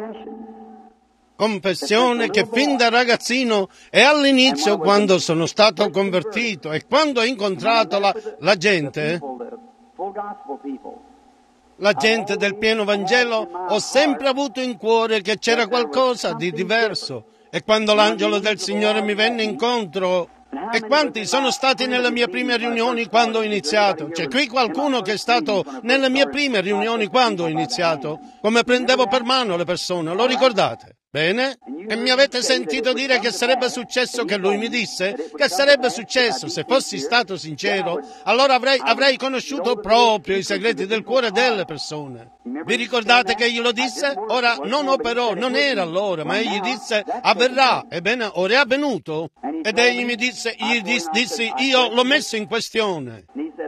Confessione che fin da ragazzino e all'inizio, quando sono stato convertito e quando ho incontrato la gente del pieno Vangelo, ho sempre avuto in cuore che c'era qualcosa di diverso. E quando l'angelo del Signore mi venne incontro, e quanti sono stati nelle mie prime riunioni quando ho iniziato? C'è qui qualcuno che è stato nelle mie prime riunioni quando ho iniziato? Come prendevo per mano le persone, lo ricordate? Bene? E mi avete sentito dire che sarebbe successo, che lui mi disse che sarebbe successo se fossi stato sincero, allora avrei conosciuto proprio i segreti del cuore delle persone. Vi ricordate che glielo disse? Ora non operò, non era allora, ma egli disse avverrà. Ebbene, ora è avvenuto. Ed egli mi disse, dissi, io l'ho messo in questione.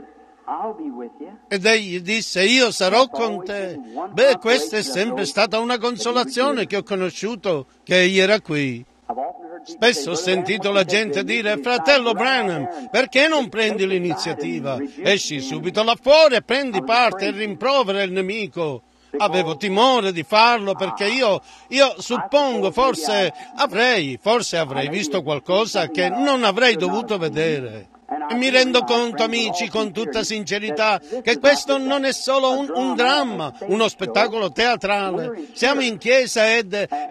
Ed egli disse, io sarò con te. Beh, questa è sempre stata una consolazione che ho conosciuto, che egli era qui. Spesso ho sentito la gente dire, fratello Branham, perché non prendi l'iniziativa? Esci subito là fuori e prendi parte e rimprovera il nemico. Avevo timore di farlo perché io suppongo forse avrei visto qualcosa che non avrei dovuto vedere. E mi rendo conto, amici, con tutta sincerità, che questo non è solo un dramma, uno spettacolo teatrale. Siamo in chiesa ed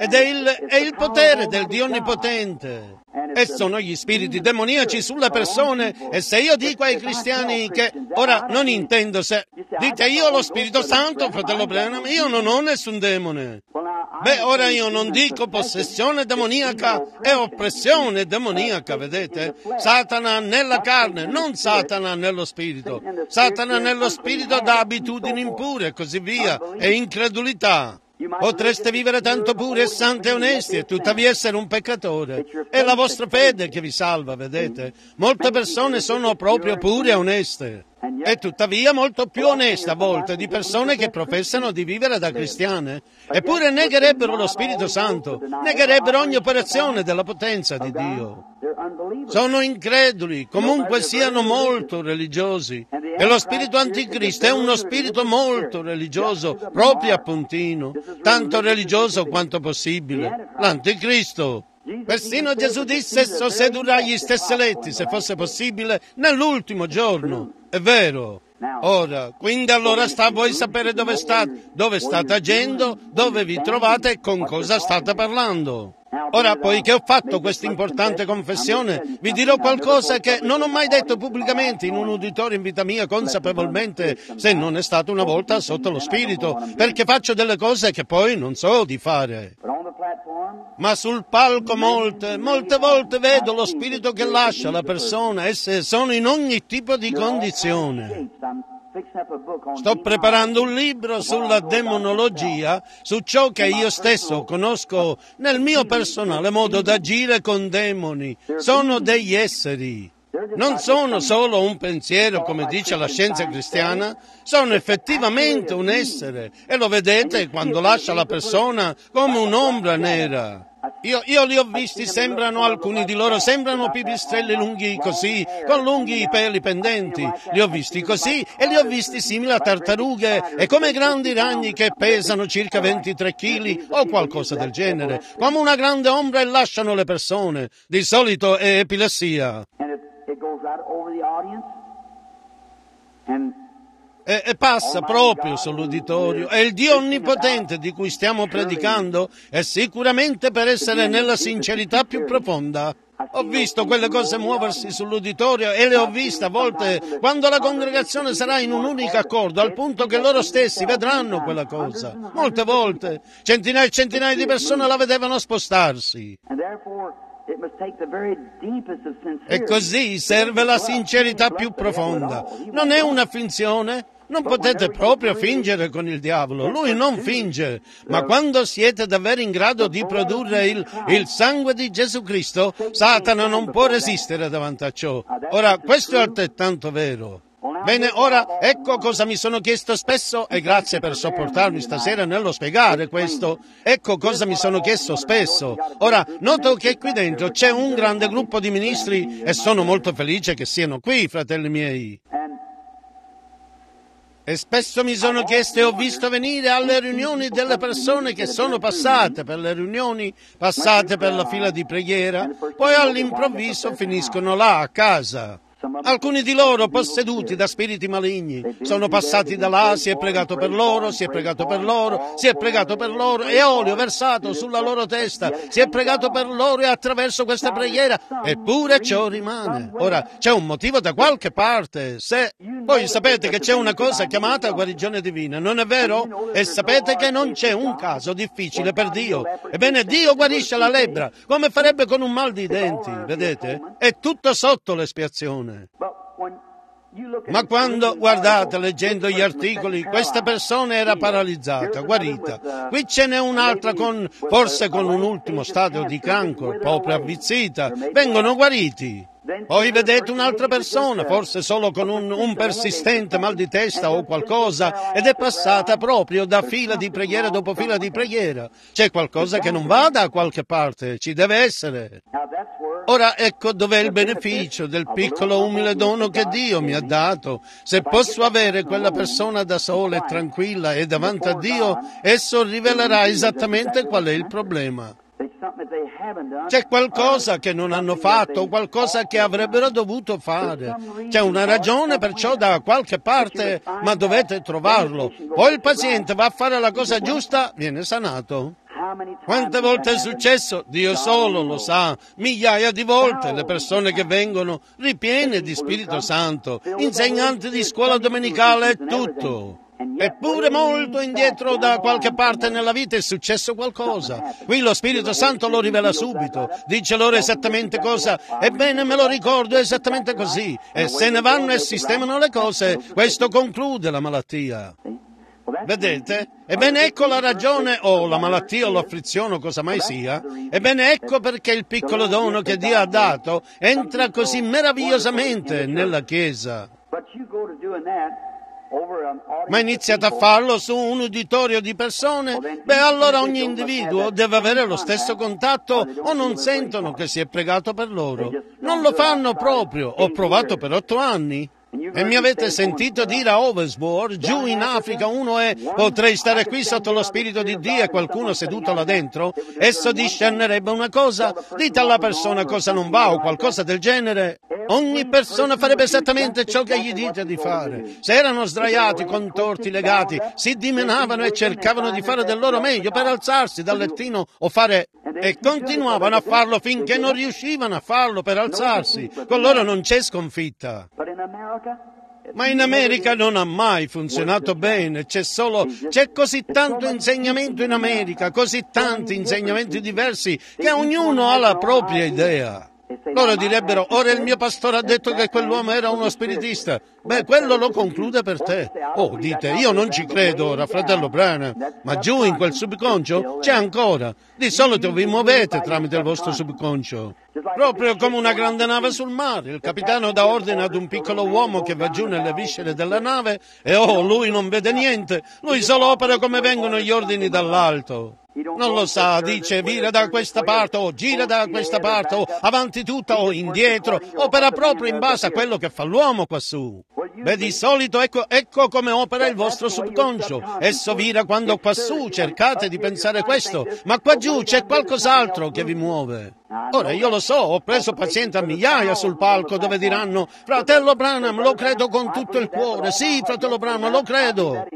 è il potere del Dio Onnipotente. E sono gli spiriti demoniaci sulle persone. E se io dico ai cristiani che, ora non intendo se, dite io ho lo Spirito Santo, fratello Branham, io non ho nessun demone. Beh, ora io non dico possessione demoniaca e oppressione demoniaca, vedete? Satana nella carne, non Satana nello spirito. Satana nello spirito dà abitudini impure e così via, e incredulità. Potreste vivere tanto puri e santi e onesti e tuttavia essere un peccatore. È la vostra fede che vi salva, vedete? Molte persone sono proprio pure e oneste. E tuttavia molto più oneste a volte di persone che professano di vivere da cristiane. Eppure negherebbero lo Spirito Santo, negherebbero ogni operazione della potenza di Dio. Sono increduli, comunque siano molto religiosi. E lo spirito anticristo è uno spirito molto religioso, proprio appuntino, tanto religioso quanto possibile. L'anticristo. Persino Gesù disse, esso sedurrà gli stessi eletti, se fosse possibile, nell'ultimo giorno. È vero. Ora, quindi allora sta a voi sapere dove state agendo, dove vi trovate e con cosa state parlando. Ora, poiché ho fatto questa importante confessione, vi dirò qualcosa che non ho mai detto pubblicamente in un uditorio in vita mia, consapevolmente, se non è stato una volta sotto lo spirito, perché faccio delle cose che poi non so di fare. Ma sul palco molte volte vedo lo spirito che lascia la persona, esse sono in ogni tipo di condizione. Sto preparando un libro sulla demonologia, su ciò che io stesso conosco nel mio personale modo d'agire con demoni. Sono degli esseri. Non sono solo un pensiero, come dice la scienza cristiana, sono effettivamente un essere. E lo vedete quando lascia la persona come un'ombra nera. Io li ho visti, alcuni di loro sembrano pipistrelli lunghi così, con lunghi peli pendenti. Li ho visti così e li ho visti simili a tartarughe e come grandi ragni che pesano circa 23 kg o qualcosa del genere, come una grande ombra e lasciano le persone. Di solito è epilessia. E passa proprio sull'uditorio. E il Dio Onnipotente di cui stiamo predicando è sicuramente per essere nella sincerità più profonda. Ho visto quelle cose muoversi sull'uditorio e le ho viste a volte quando la congregazione sarà in un unico accordo, al punto che loro stessi vedranno quella cosa. Molte volte centinaia e centinaia di persone la vedevano spostarsi. E così serve la sincerità più profonda. Non è una finzione. Non potete proprio fingere con il diavolo, lui non finge, ma quando siete davvero in grado di produrre il sangue di Gesù Cristo, Satana non può resistere davanti a ciò. Ora, questo è altrettanto vero. Bene, ora ecco cosa mi sono chiesto spesso, e grazie per sopportarmi stasera nello spiegare questo. Ecco cosa mi sono chiesto spesso. Ora, noto che qui dentro c'è un grande gruppo di ministri e sono molto felice che siano qui, fratelli miei. E spesso mi sono chiesto e ho visto venire alle riunioni delle persone che sono passate per le riunioni, passate per la fila di preghiera, poi all'improvviso finiscono là a casa. Alcuni di loro, posseduti da spiriti maligni, sono passati da là, si è pregato per loro, si è pregato per loro, si è pregato per loro, e olio versato sulla loro testa, si è pregato per loro e attraverso questa preghiera, eppure ciò rimane. Ora, c'è un motivo da qualche parte. Poi sapete che c'è una cosa chiamata guarigione divina, non è vero? E sapete che non c'è un caso difficile per Dio. Ebbene, Dio guarisce la lebbra, come farebbe con un mal di denti, vedete? È tutto sotto l'espiazione. Ma quando, guardate, leggendo gli articoli, questa persona era paralizzata, guarita. Qui ce n'è un'altra forse con un ultimo stadio di cancro, proprio avvizzita. Vengono guariti. Poi vedete un'altra persona, forse solo con un persistente mal di testa o qualcosa, ed è passata proprio da fila di preghiera dopo fila di preghiera. C'è qualcosa che non va da qualche parte, ci deve essere. Ora ecco dov'è il beneficio del piccolo umile dono che Dio mi ha dato. Se posso avere quella persona da sola e tranquilla e davanti a Dio, esso rivelerà esattamente qual è il problema. C'è qualcosa che non hanno fatto, qualcosa che avrebbero dovuto fare. C'è una ragione perciò da qualche parte, ma dovete trovarlo. Poi il paziente va a fare la cosa giusta, viene sanato. Quante volte è successo? Dio solo lo sa. Migliaia di volte le persone che vengono ripiene di Spirito Santo, insegnanti di scuola domenicale e tutto. Eppure molto indietro da qualche parte nella vita è successo qualcosa. Qui lo Spirito Santo lo rivela subito, dice loro esattamente cosa. Ebbene, me lo ricordo esattamente così. E se ne vanno e sistemano le cose, questo conclude la malattia. Vedete? Ebbene ecco la ragione, o la malattia o l'afflizione o cosa mai sia. Ebbene ecco perché il piccolo dono che Dio ha dato entra così meravigliosamente nella Chiesa. Ma iniziate a farlo su un uditorio di persone, allora ogni individuo deve avere lo stesso contatto o non sentono che si è pregato per loro. Non lo fanno proprio. Ho provato per 8 anni. E mi avete sentito dire a Oversboard, giù in Africa, uno è: potrei stare qui sotto lo Spirito di Dio e qualcuno seduto là dentro? Esso discernerebbe una cosa? Dite alla persona cosa non va o qualcosa del genere. Ogni persona farebbe esattamente ciò che gli dite di fare. Se erano sdraiati, contorti, legati, si dimenavano e cercavano di fare del loro meglio per alzarsi dal lettino o fare... E continuavano a farlo finché non riuscivano a farlo per alzarsi. Con loro non c'è sconfitta. Ma in America non ha mai funzionato bene, c'è così tanto insegnamento in America, così tanti insegnamenti diversi, che ognuno ha la propria idea. Loro direbbero: ora il mio pastore ha detto che quell'uomo era uno spiritista. Quello lo conclude per te. Oh, dite, io non ci credo ora, fratello Branham, ma giù in quel subconscio c'è ancora. Di solito vi muovete tramite il vostro subconscio. Proprio come una grande nave sul mare. Il capitano dà ordine ad un piccolo uomo che va giù nelle viscere della nave e lui non vede niente. Lui solo opera come vengono gli ordini dall'alto. Non lo sa, dice vira da questa parte o gira da questa parte o avanti tutta o indietro, opera proprio in base a quello che fa l'uomo quassù. Di solito ecco come opera il vostro subconscio. Esso vira quando quassù cercate di pensare questo, ma qua giù c'è qualcos'altro che vi muove. Ora io lo so, ho preso pazienti a migliaia sul palco dove diranno: fratello Branham, lo credo con tutto il cuore. Sì, fratello Branham, lo credo.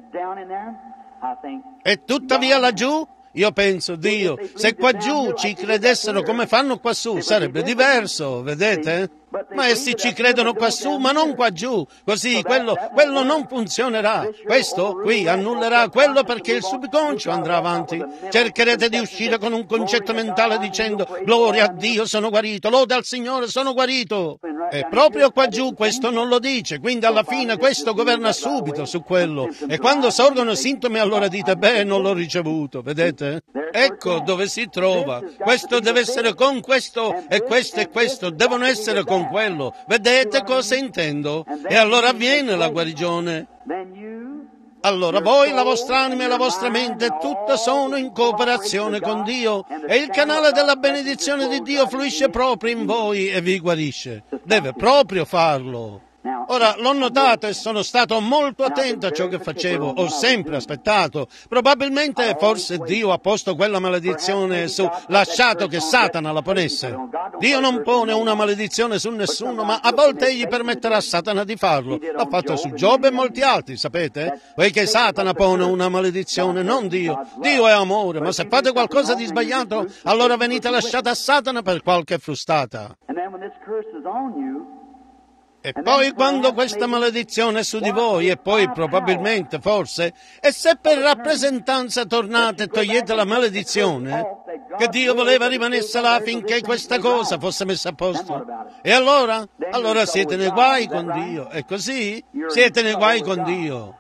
E tuttavia laggiù? Io penso, Dio, se qua giù ci credessero come fanno quassù, sarebbe diverso, vedete? Ma essi ci credono quassù, ma non qua giù. Così quello non funzionerà. Questo qui annullerà quello perché il subconscio andrà avanti. Cercherete di uscire con un concetto mentale dicendo: gloria a Dio, sono guarito, lode al Signore, sono guarito. E proprio qua giù questo non lo dice, quindi alla fine questo governa subito su quello. E quando sorgono sintomi allora dite: non l'ho ricevuto, vedete? Ecco dove si trova. Questo deve essere con questo e questo devono essere con quello. Vedete cosa intendo? E allora avviene la guarigione. Allora voi, la vostra anima e la vostra mente, tutto sono in cooperazione con Dio e il canale della benedizione di Dio fluisce proprio in voi e vi guarisce. Deve proprio farlo. Ora, l'ho notato e sono stato molto attento a ciò che facevo. Ho sempre aspettato. Probabilmente, forse Dio ha posto quella maledizione su, lasciato che Satana la ponesse. Dio non pone una maledizione su nessuno, ma a volte Egli permetterà a Satana di farlo. L'ha fatto su Giobbe e molti altri, sapete? Poiché Satana pone una maledizione, non Dio. Dio è amore, ma se fate qualcosa di sbagliato, allora venite lasciati a Satana per qualche frustata. E poi quando questa maledizione è su di voi, e poi probabilmente, forse, e se per rappresentanza tornate e togliete la maledizione, che Dio voleva rimanesse là finché questa cosa fosse messa a posto, e allora siete nei guai con Dio, è così? Siete nei guai con Dio.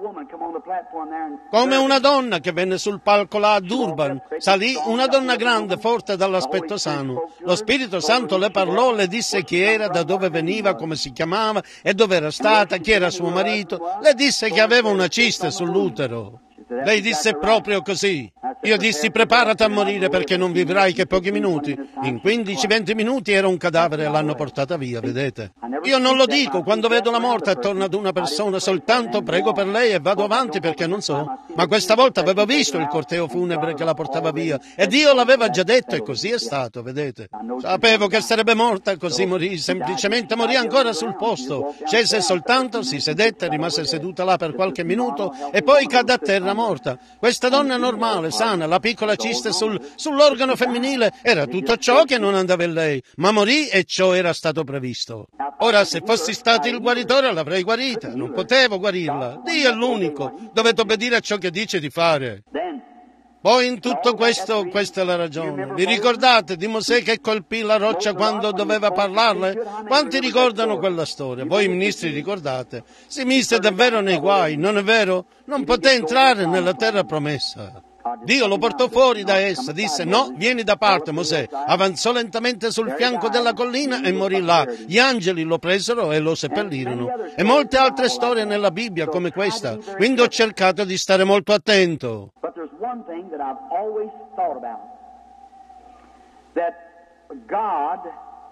Come una donna che venne sul palco là a Durban, salì una donna grande, forte dall'aspetto sano. Lo Spirito Santo le parlò, le disse chi era, da dove veniva, come si chiamava e dove era stata, chi era suo marito. Le disse che aveva una ciste sull'utero. Lei disse proprio così. Io dissi preparati a morire perché non vivrai che pochi minuti. In 15-20 minuti era un cadavere e l'hanno portata via, vedete. Io non lo dico quando vedo la morte attorno ad una persona, soltanto prego per lei e vado avanti perché non so. Ma questa volta avevo visto il corteo funebre che la portava via e Dio l'aveva già detto e così è stato, vedete. Sapevo che sarebbe morta, così morì, semplicemente morì ancora sul posto. Scese soltanto, si sedette, rimase seduta là per qualche minuto e poi cadde a terra morta. Questa donna normale, sana, la piccola ciste sull'organo femminile, era tutto ciò che non andava in lei, ma morì e ciò era stato previsto. Ora, se fossi stato il guaritore l'avrei guarita, non potevo guarirla. Dio è l'unico, dovete obbedire a ciò che dice di fare. Poi in tutto questo, questa è la ragione. Vi ricordate di Mosè che colpì la roccia quando doveva parlarle? Quanti ricordano quella storia? Voi ministri ricordate? Si mise davvero nei guai, non è vero? Non poté entrare nella terra promessa. Dio lo portò fuori da essa, disse no, vieni da parte Mosè, avanzò lentamente sul fianco della collina e morì là. Gli angeli lo presero e lo seppellirono. E molte altre storie nella Bibbia come questa, quindi ho cercato di stare molto attento. One thing that I've always thought about, that God,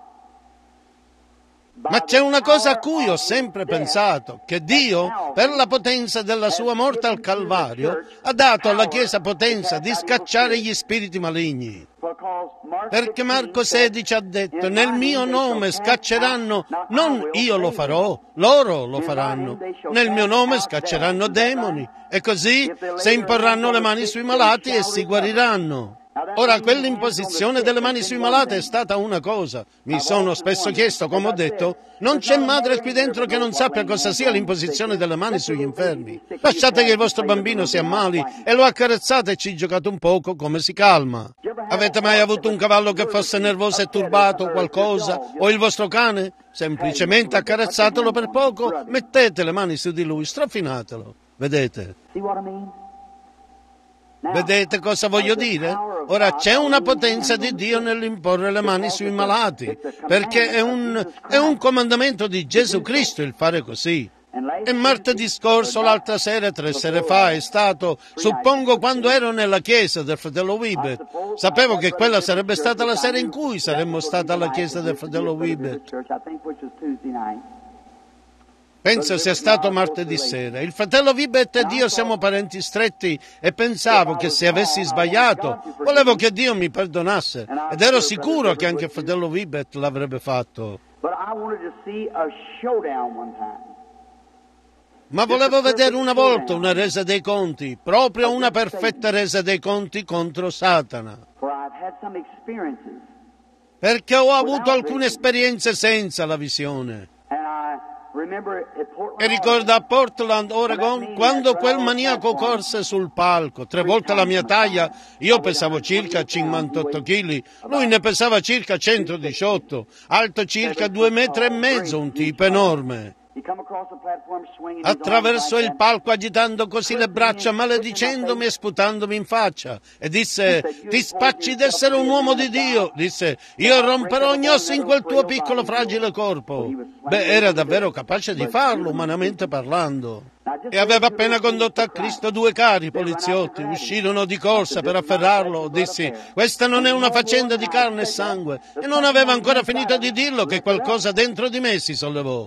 ma c'è una cosa a cui ho sempre pensato, che Dio, per la potenza della sua morte al Calvario, ha dato alla Chiesa potenza di scacciare gli spiriti maligni. Perché Marco 16 ha detto, nel mio nome scacceranno, non io lo farò, loro lo faranno. Nel mio nome scacceranno demoni e così se imporranno le mani sui malati essi guariranno. Ora, quell'imposizione delle mani sui malati è stata una cosa. Mi sono spesso chiesto, come ho detto, non c'è madre qui dentro che non sappia cosa sia l'imposizione delle mani sugli infermi. Lasciate che il vostro bambino si ammali e lo accarezzate e ci giocate un poco come si calma. Avete mai avuto un cavallo che fosse nervoso e turbato o qualcosa? O il vostro cane? Semplicemente accarezzatelo per poco, mettete le mani su di lui, strofinatelo. Vedete? Vedete cosa voglio dire? Ora c'è una potenza di Dio nell'imporre le mani sui malati, perché è un comandamento di Gesù Cristo il fare così. E martedì scorso, l'altra sera, 3 sere fa, è stato, suppongo quando ero nella chiesa del fratello Wibbett. Sapevo che quella sarebbe stata la sera in cui saremmo stati alla chiesa del fratello Wibbett. Penso sia stato martedì sera. Il fratello Wibbett ed io siamo parenti stretti e pensavo che se avessi sbagliato, volevo che Dio mi perdonasse. Ed ero sicuro che anche il fratello Wibbett l'avrebbe fatto. Ma volevo vedere una volta una resa dei conti, proprio una perfetta resa dei conti contro Satana. Perché ho avuto alcune esperienze senza la visione. E ricordo a Portland, Oregon, quando quel maniaco corse sul palco, 3 volte la mia taglia, io pesavo circa 58 kg, lui ne pesava circa 118, alto circa 2,5 metri, un tipo enorme. Attraversò il palco agitando così le braccia, maledicendomi e sputandomi in faccia, e disse: ti spacci d'essere un uomo di Dio. Disse: io romperò ogni osso in quel tuo piccolo fragile corpo. Beh, era davvero capace di farlo, umanamente parlando. e aveva appena condotto a Cristo 2 carri poliziotti. Uscirono di corsa per afferrarlo. Dissi: questa non è una faccenda di carne e sangue. E non aveva ancora finito di dirlo che qualcosa dentro di me si sollevò.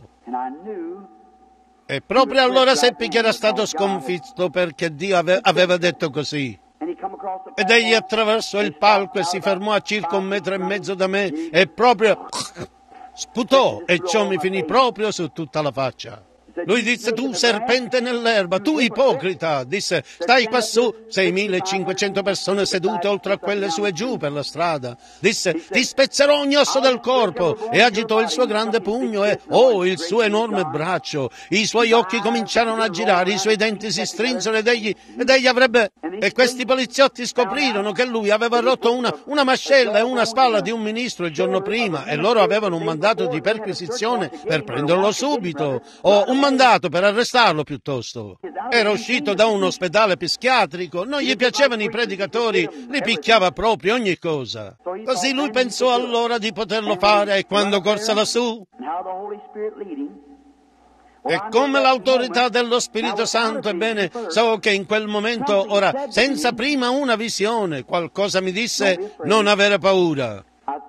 E proprio allora seppi che era stato sconfitto, perché Dio aveva detto così. Ed egli attraversò il palco e si fermò a circa 1,5 metri da me e proprio sputò, e ciò mi finì proprio su tutta la faccia. Lui disse: tu serpente nell'erba, tu ipocrita, disse, stai quassù, 6.500 persone sedute oltre a quelle su e giù per la strada. Disse: ti spezzerò ogni osso del corpo, e agitò il suo grande pugno e, il suo enorme braccio. I suoi occhi cominciarono a girare, i suoi denti si strinsero ed egli avrebbe... E questi poliziotti scoprirono che lui aveva rotto una mascella e una spalla di un ministro il giorno prima, e loro avevano un mandato di perquisizione per prenderlo subito, o un mandato per arrestarlo piuttosto. Era uscito da un ospedale psichiatrico, non gli piacevano i predicatori, li picchiava proprio ogni cosa. Così lui pensò allora di poterlo fare, e quando corse lassù, e come l'autorità dello Spirito Santo, ebbene, so che in quel momento, ora, senza prima una visione, qualcosa mi disse: non avere paura.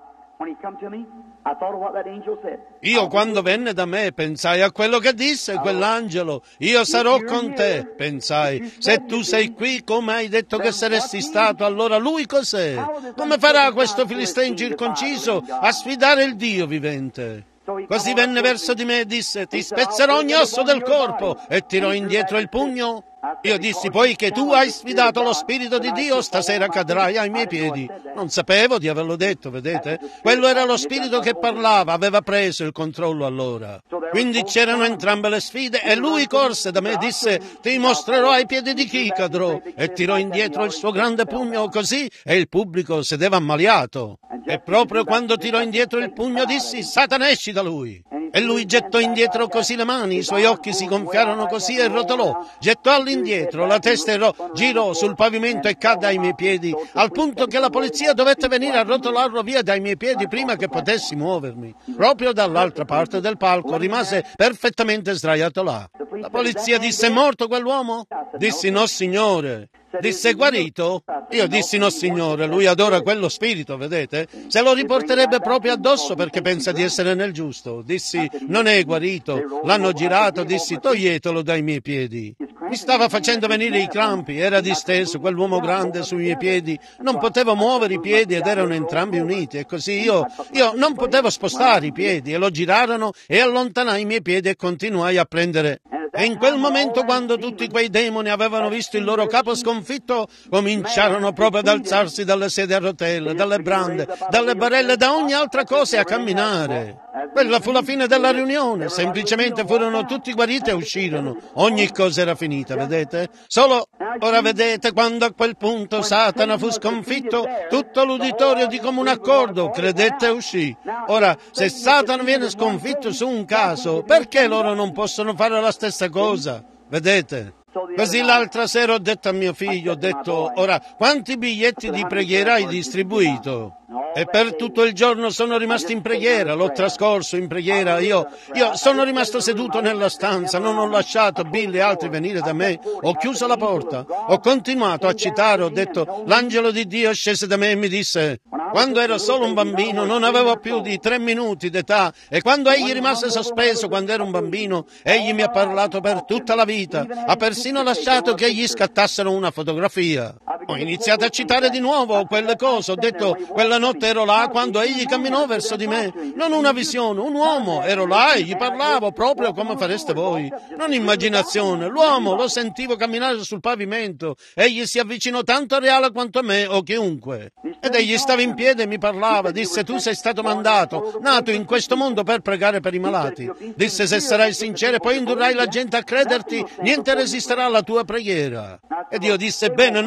Io, quando venne da me, pensai a quello che disse quell'angelo. Io sarò con te, pensai. Se tu sei qui, come hai detto che saresti stato, allora lui cos'è? Come farà questo filisteo incirconciso a sfidare il Dio vivente? Così venne verso di me e disse: ti spezzerò ogni osso del corpo, e tirò indietro il pugno. Io dissi: poiché tu hai sfidato lo Spirito di Dio, stasera cadrai ai miei piedi. Non sapevo di averlo detto, vedete? Quello era lo Spirito che parlava, aveva preso il controllo allora. Quindi c'erano entrambe le sfide, e lui corse da me e disse: ti mostrerò ai piedi di chi cadrò, e tirò indietro il suo grande pugno così, e il pubblico sedeva ammaliato. E proprio quando tirò indietro il pugno dissi: Satana, esci da lui. E lui gettò indietro così le mani, i suoi occhi si gonfiarono così e rotolò, gettò all'indietro, la testa girò sul pavimento e cadde ai miei piedi, al punto che la polizia dovette venire a rotolarlo via dai miei piedi prima che potessi muovermi. Proprio dall'altra parte del palco rimase perfettamente sdraiato là. La polizia disse: è morto quell'uomo? Dissi: no, signore. Disse: guarito? Io dissi: no, signore, lui adora quello spirito, vedete? Se lo riporterebbe proprio addosso perché pensa di essere nel giusto. Dissi: non è guarito. L'hanno girato, dissi: toglietelo dai miei piedi. Mi stava facendo venire i crampi, era disteso, quell'uomo grande sui miei piedi. Non potevo muovere i piedi ed erano entrambi uniti, e così io non potevo spostare i piedi, e lo girarono e allontanai i miei piedi e continuai a prendere. E in quel momento, quando tutti quei demoni avevano visto il loro capo sconfitto, cominciarono proprio ad alzarsi dalle sedie a rotelle, dalle brande, dalle barelle, da ogni altra cosa, e a camminare. Quella fu la fine della riunione, semplicemente furono tutti guariti e uscirono. Ogni cosa era finita, vedete? Solo, ora vedete, quando a quel punto Satana fu sconfitto, tutto l'uditorio di comune accordo credette e uscì. Ora, se Satana viene sconfitto su un caso, perché loro non possono fare la stessa cosa? Vedete? Così l'altra sera ho detto a mio figlio, ho detto: ora, quanti biglietti di preghiera hai distribuito? E per tutto il giorno sono rimasto in preghiera, l'ho trascorso in preghiera. Io sono rimasto seduto nella stanza, non ho lasciato Bill e altri venire da me, ho chiuso la porta, ho continuato a citare, ho detto: l'angelo di Dio scese da me e mi disse: quando ero solo un bambino, non avevo più di 3 minuti d'età, e quando egli rimase sospeso quando ero un bambino, egli mi ha parlato per tutta la vita, ha persino lasciato che gli scattassero una fotografia. Ho iniziato a citare di nuovo quelle cose, ho detto: quella notte ero là quando egli camminò verso di me, non una visione, un uomo, ero là e gli parlavo proprio come fareste voi, non immaginazione, l'uomo lo sentivo camminare sul pavimento, egli si avvicinò tanto reale quanto a me o chiunque, ed egli stava in piedi e mi parlava, disse: tu sei stato mandato, nato in questo mondo per pregare per i malati, disse: se sarai sincero e poi indurrai la gente a crederti, niente resisterà alla tua preghiera. Ed io disse: bene, non mi crede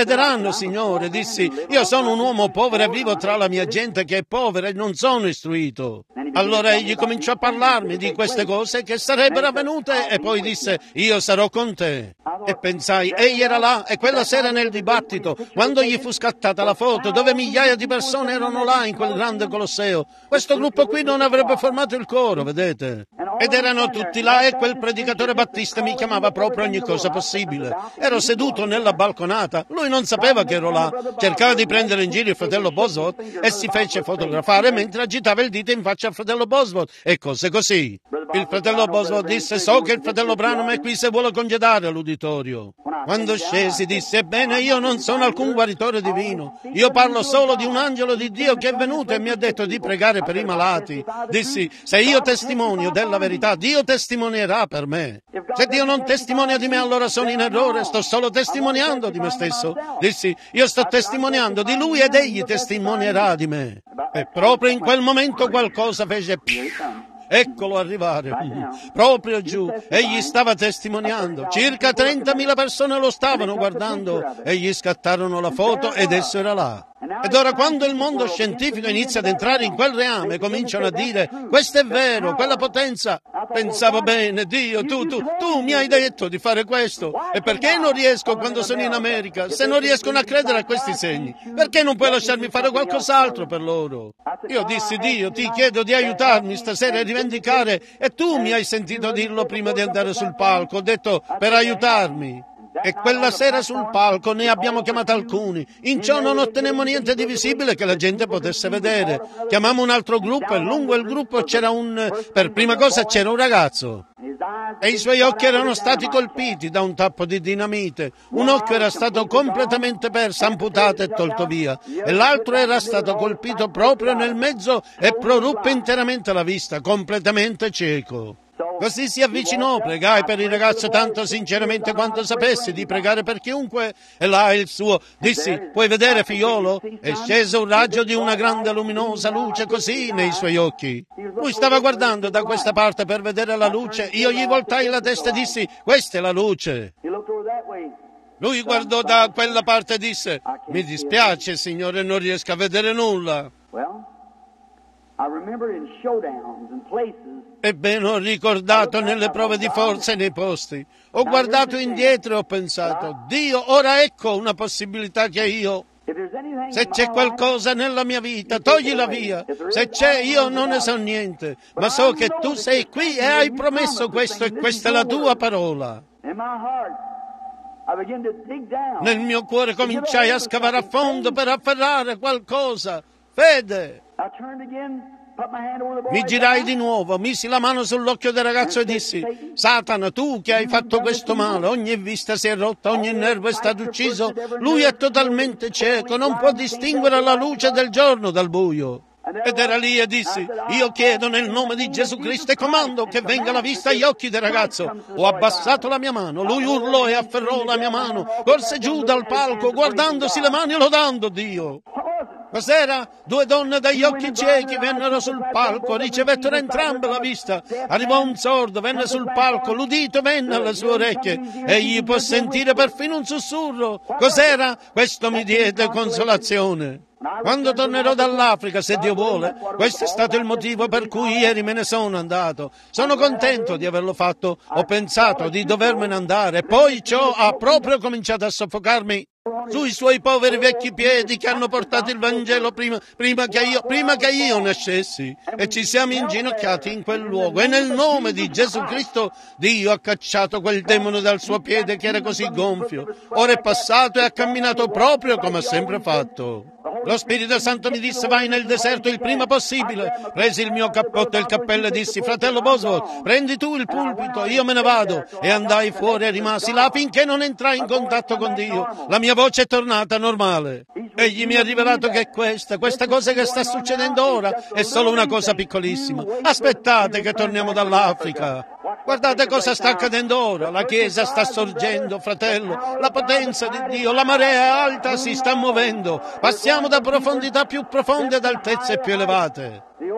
crederanno, Signore. Dissi, io sono un uomo povero e vivo tra la mia gente che è povera e non sono istruito. Allora egli cominciò a parlarmi di queste cose che sarebbero avvenute e poi disse, io sarò con te. E pensai, egli era là e quella sera nel dibattito, quando gli fu scattata la foto dove migliaia di persone erano là in quel grande Colosseo, questo gruppo qui non avrebbe formato il coro, vedete? Ed erano tutti là e quel predicatore battista mi chiamava proprio ogni cosa possibile. Ero seduto nella balconata, lui non sapeva che ero là, cercava di prendere in giro il fratello Bosworth e si fece fotografare mentre agitava il dito in faccia al fratello Bosworth e cose così. Il fratello Bosworth disse, so che il fratello Branham è qui se vuole congedare l'uditorio. Quando scesi disse, ebbene io non sono alcun guaritore divino, io parlo solo di un angelo di Dio che è venuto e mi ha detto di pregare per i malati. Dissi, se io testimonio della verità, Dio testimonierà per me. Se Dio non testimonia di me, allora sono in errore, sto solo testimoniando di me stesso. Dissi, io sto testimoniando di Lui ed Egli testimonierà di me. E proprio in quel momento qualcosa fece... Eccolo arrivare, proprio giù, egli stava testimoniando, circa 30.000 persone lo stavano guardando e gli scattarono la foto ed esso era là. Ed ora quando il mondo scientifico inizia ad entrare in quel reame, cominciano a dire, questo è vero, quella potenza. Pensavo bene, Dio, tu mi hai detto di fare questo. E perché non riesco quando sono in America? Se non riescono a credere a questi segni, perché non puoi lasciarmi fare qualcos'altro per loro? Io dissi, Dio, ti chiedo di aiutarmi stasera a rivendicare, e tu mi hai sentito dirlo prima di andare sul palco, ho detto, per aiutarmi. E quella sera sul palco ne abbiamo chiamato alcuni. In ciò non ottenemmo niente di visibile che la gente potesse vedere. Chiamammo un altro gruppo e lungo il gruppo c'era per prima cosa c'era un ragazzo. E i suoi occhi erano stati colpiti da un tappo di dinamite. Un occhio era stato completamente perso, amputato e tolto via. E l'altro era stato colpito proprio nel mezzo e proruppe interamente la vista, completamente cieco. Così si avvicinò, pregai per il ragazzo tanto sinceramente quanto sapessi di pregare per chiunque, e là il suo, dissi, puoi vedere figliolo? E scese un raggio di una grande luminosa luce così nei suoi occhi. Lui stava guardando da questa parte per vedere la luce, io gli voltai la testa e dissi, questa è la luce. Lui guardò da quella parte e disse, mi dispiace signore, non riesco a vedere nulla. Ebbene, ho ricordato nelle prove di forza e nei posti. Ho guardato indietro e ho pensato, Dio, ora ecco una possibilità che io... Se c'è qualcosa nella mia vita, toglila via. Se c'è, io non ne so niente. Ma so che tu sei qui e hai promesso questo e questa è la tua parola. Nel mio cuore cominciai a scavare a fondo per afferrare qualcosa. Fede. Mi girai di nuovo, misi la mano sull'occhio del ragazzo e dissi, Satana, tu che hai fatto questo male, ogni vista si è rotta, ogni nervo è stato ucciso, lui è totalmente cieco, non può distinguere la luce del giorno dal buio. Ed era lì e dissi, io chiedo nel nome di Gesù Cristo e comando che venga la vista agli occhi del ragazzo. Ho abbassato la mia mano, lui urlò e afferrò la mia mano, corse giù dal palco guardandosi le mani e lodando Dio. Cos'era? 2 donne dagli occhi ciechi vennero sul palco, ricevettero entrambe la vista. Arrivò un sordo, venne sul palco, l'udito venne alle sue orecchie. Egli può sentire perfino un sussurro. Cos'era? Questo mi diede consolazione. Quando tornerò dall'Africa, se Dio vuole, questo è stato il motivo per cui ieri me ne sono andato. Sono contento di averlo fatto. Ho pensato di dovermene andare, poi ciò ha proprio cominciato a soffocarmi sui suoi poveri vecchi piedi che hanno portato il Vangelo prima che io nascessi. E ci siamo inginocchiati in quel luogo e nel nome di Gesù Cristo Dio ha cacciato quel demone dal suo piede che era così gonfio. Ora è passato e ha camminato proprio come ha sempre fatto. Lo Spirito Santo mi disse, vai nel deserto il prima possibile. Presi il mio cappotto e il cappello e dissi, fratello Bosworth, prendi tu il pulpito, io me ne vado. E andai fuori e rimasi là finché non entrai in contatto con Dio. La mia voce è tornata normale. Egli mi ha rivelato che questa cosa che sta succedendo ora è solo una cosa piccolissima. Aspettate che torniamo dall'Africa. Guardate cosa sta accadendo ora. La Chiesa sta sorgendo, fratello. La potenza di Dio, la marea alta si sta muovendo. Passiamo da profondità più profonde ad altezze più elevate.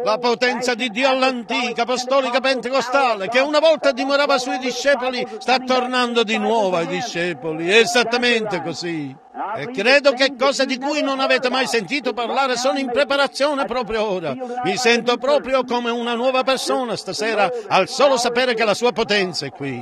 La potenza di Dio all'antica, apostolica, pentecostale, che una volta dimorava sui discepoli, sta tornando di nuovo ai discepoli. È esattamente così. E credo che cose di cui non avete mai sentito parlare sono in preparazione proprio ora. Mi sento proprio come una nuova persona stasera al solo sapere che la sua potenza è qui.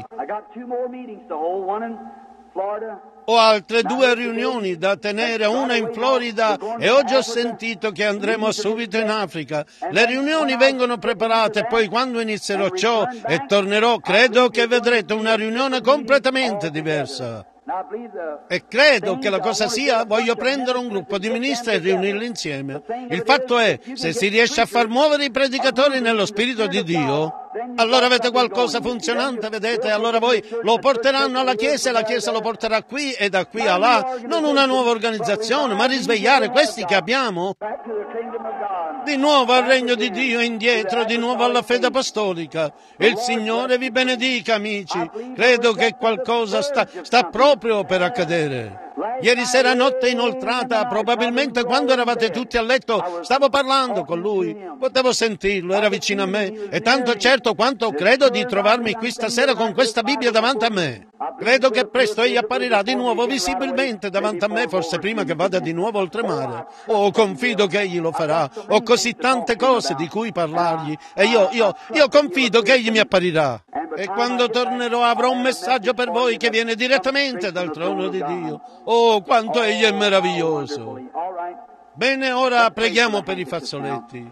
Ho altre 2 riunioni da tenere, una in Florida e oggi ho sentito che andremo subito in Africa. Le riunioni vengono preparate e poi quando inizierò ciò e tornerò, credo che vedrete una riunione completamente diversa. E credo che la cosa sia, voglio prendere un gruppo di ministri e riunirli insieme. Il fatto è, se si riesce a far muovere i predicatori nello Spirito di Dio, allora avete qualcosa funzionante, vedete? Allora voi lo porteranno alla Chiesa e la Chiesa lo porterà qui e da qui a là. Non una nuova organizzazione, ma risvegliare questi che abbiamo. Di nuovo al regno di Dio, indietro, di nuovo alla fede apostolica. Il Signore vi benedica, amici. Credo che qualcosa sta proprio per accadere. Ieri sera notte inoltrata, probabilmente quando eravate tutti a letto, stavo parlando con lui. Potevo sentirlo, era vicino a me. E tanto certo quanto credo di trovarmi qui stasera con questa Bibbia davanti a me. Credo che presto egli apparirà di nuovo visibilmente davanti a me, forse prima che vada di nuovo oltremare. Oh, confido che egli lo farà. Ho così tante cose di cui parlargli. E io confido che egli mi apparirà. E quando tornerò avrò un messaggio per voi che viene direttamente dal trono di Dio. Oh, quanto egli è meraviglioso. Bene, ora preghiamo per i fazzoletti.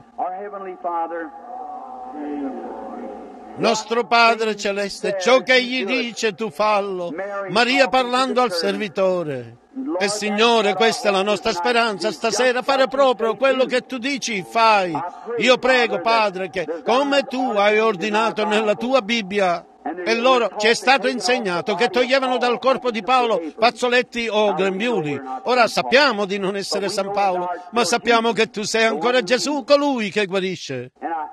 Nostro Padre Celeste, ciò che egli dice tu fallo. Maria parlando al servitore. E Signore, questa è la nostra speranza stasera, fare proprio quello che tu dici, fai. Io prego, Padre, che come tu hai ordinato nella tua Bibbia, e loro ci è stato insegnato che toglievano dal corpo di Paolo fazzoletti o grembiuli. Ora sappiamo di non essere San Paolo, ma sappiamo che tu sei ancora Gesù, colui che guarisce.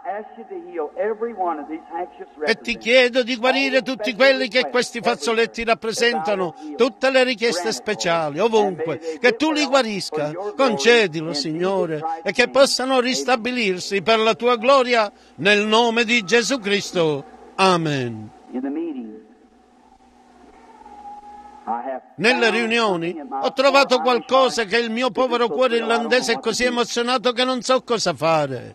E ti chiedo di guarire tutti quelli che questi fazzoletti rappresentano, tutte le richieste speciali, ovunque, che tu li guarisca. Concedilo, Signore, e che possano ristabilirsi per la tua gloria nel nome di Gesù Cristo. Amen. Nelle riunioni ho trovato qualcosa che il mio povero cuore irlandese è così emozionato che non so cosa fare.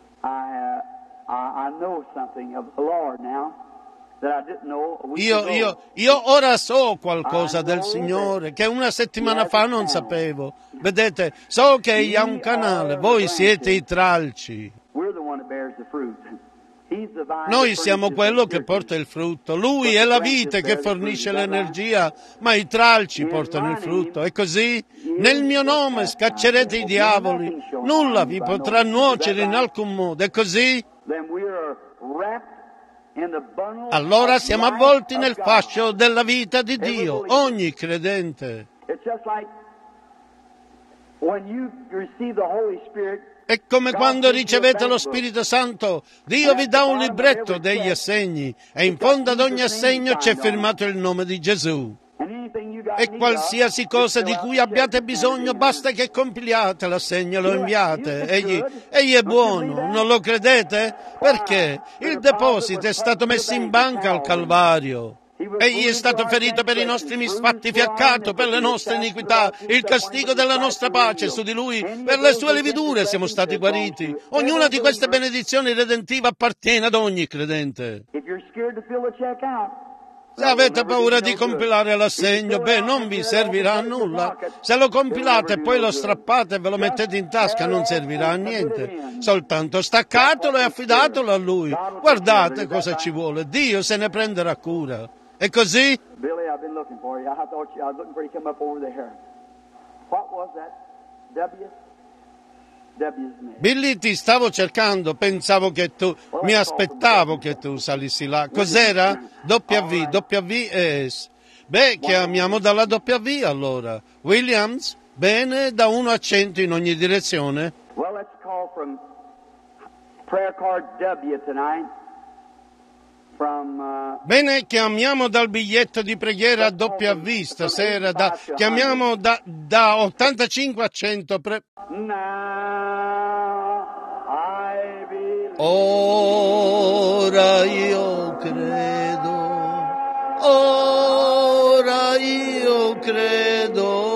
Io ora so qualcosa del Signore che una settimana fa non sapevo. Vedete, so che egli ha un canale, voi siete i tralci. Noi siamo quello che porta il frutto, lui è la vite che fornisce l'energia, ma i tralci portano il frutto. E così, nel mio nome scaccerete i diavoli, nulla vi potrà nuocere in alcun modo. E così, allora siamo avvolti nel fascio della vita di Dio, ogni credente. È come quando ricevete lo Spirito Santo, Dio vi dà un libretto degli assegni e in fondo ad ogni assegno c'è firmato il nome di Gesù. E qualsiasi cosa di cui abbiate bisogno basta che compiliate l'assegno e lo inviate. Egli è buono, non lo credete? Perché il deposito è stato messo in banca al Calvario. Egli è stato ferito per i nostri misfatti, fiaccato per le nostre iniquità, il castigo della nostra pace su di lui, per le sue lividure siamo stati guariti. Ognuna di queste benedizioni redentive appartiene ad ogni credente. Se avete paura di compilare l'assegno, non vi servirà a nulla. Se lo compilate e poi lo strappate e ve lo mettete in tasca, non servirà a niente. Soltanto staccatelo e affidatelo a Lui. Guardate cosa ci vuole, Dio se ne prenderà cura. E così? Billy, I've been looking for you. I was looking for you to come up over there. What was that? W's name. Billy, ti stavo cercando, pensavo che tu, mi aspettavo che tu salissi là. Cos'era? W e S. Chiamiamo dalla W allora. Williams? Bene, da 1 a 100 in ogni direzione. Well, let's call from prayer card W tonight. Bene, chiamiamo dal biglietto di preghiera W stasera, chiamiamo da 85 a 100. Now I believe. Ora io credo, ora io credo.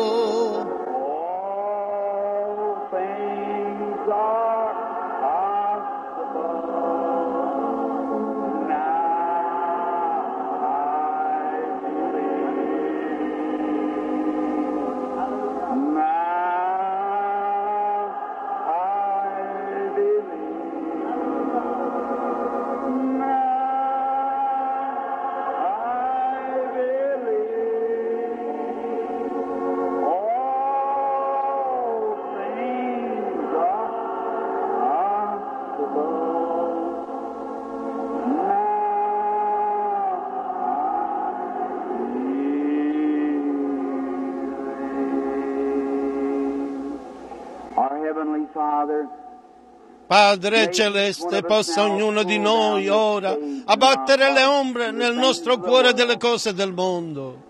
Padre Celeste, possa ognuno di noi ora abbattere le ombre nel nostro cuore delle cose del mondo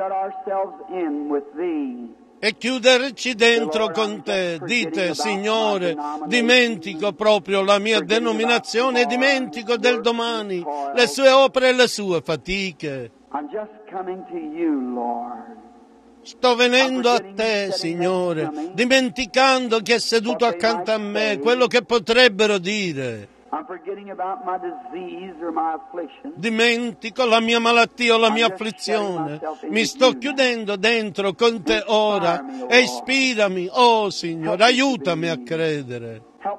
e chiuderci dentro con te. Dite, Signore, dimentico proprio la mia denominazione e dimentico del domani le sue opere e le sue fatiche. Sto venendo a te, Signore, dimenticando chi è seduto accanto a me, quello che potrebbero dire. Dimentico la mia malattia o la mia afflizione. Mi sto chiudendo dentro con te ora e ispirami, oh Signore, aiutami a credere.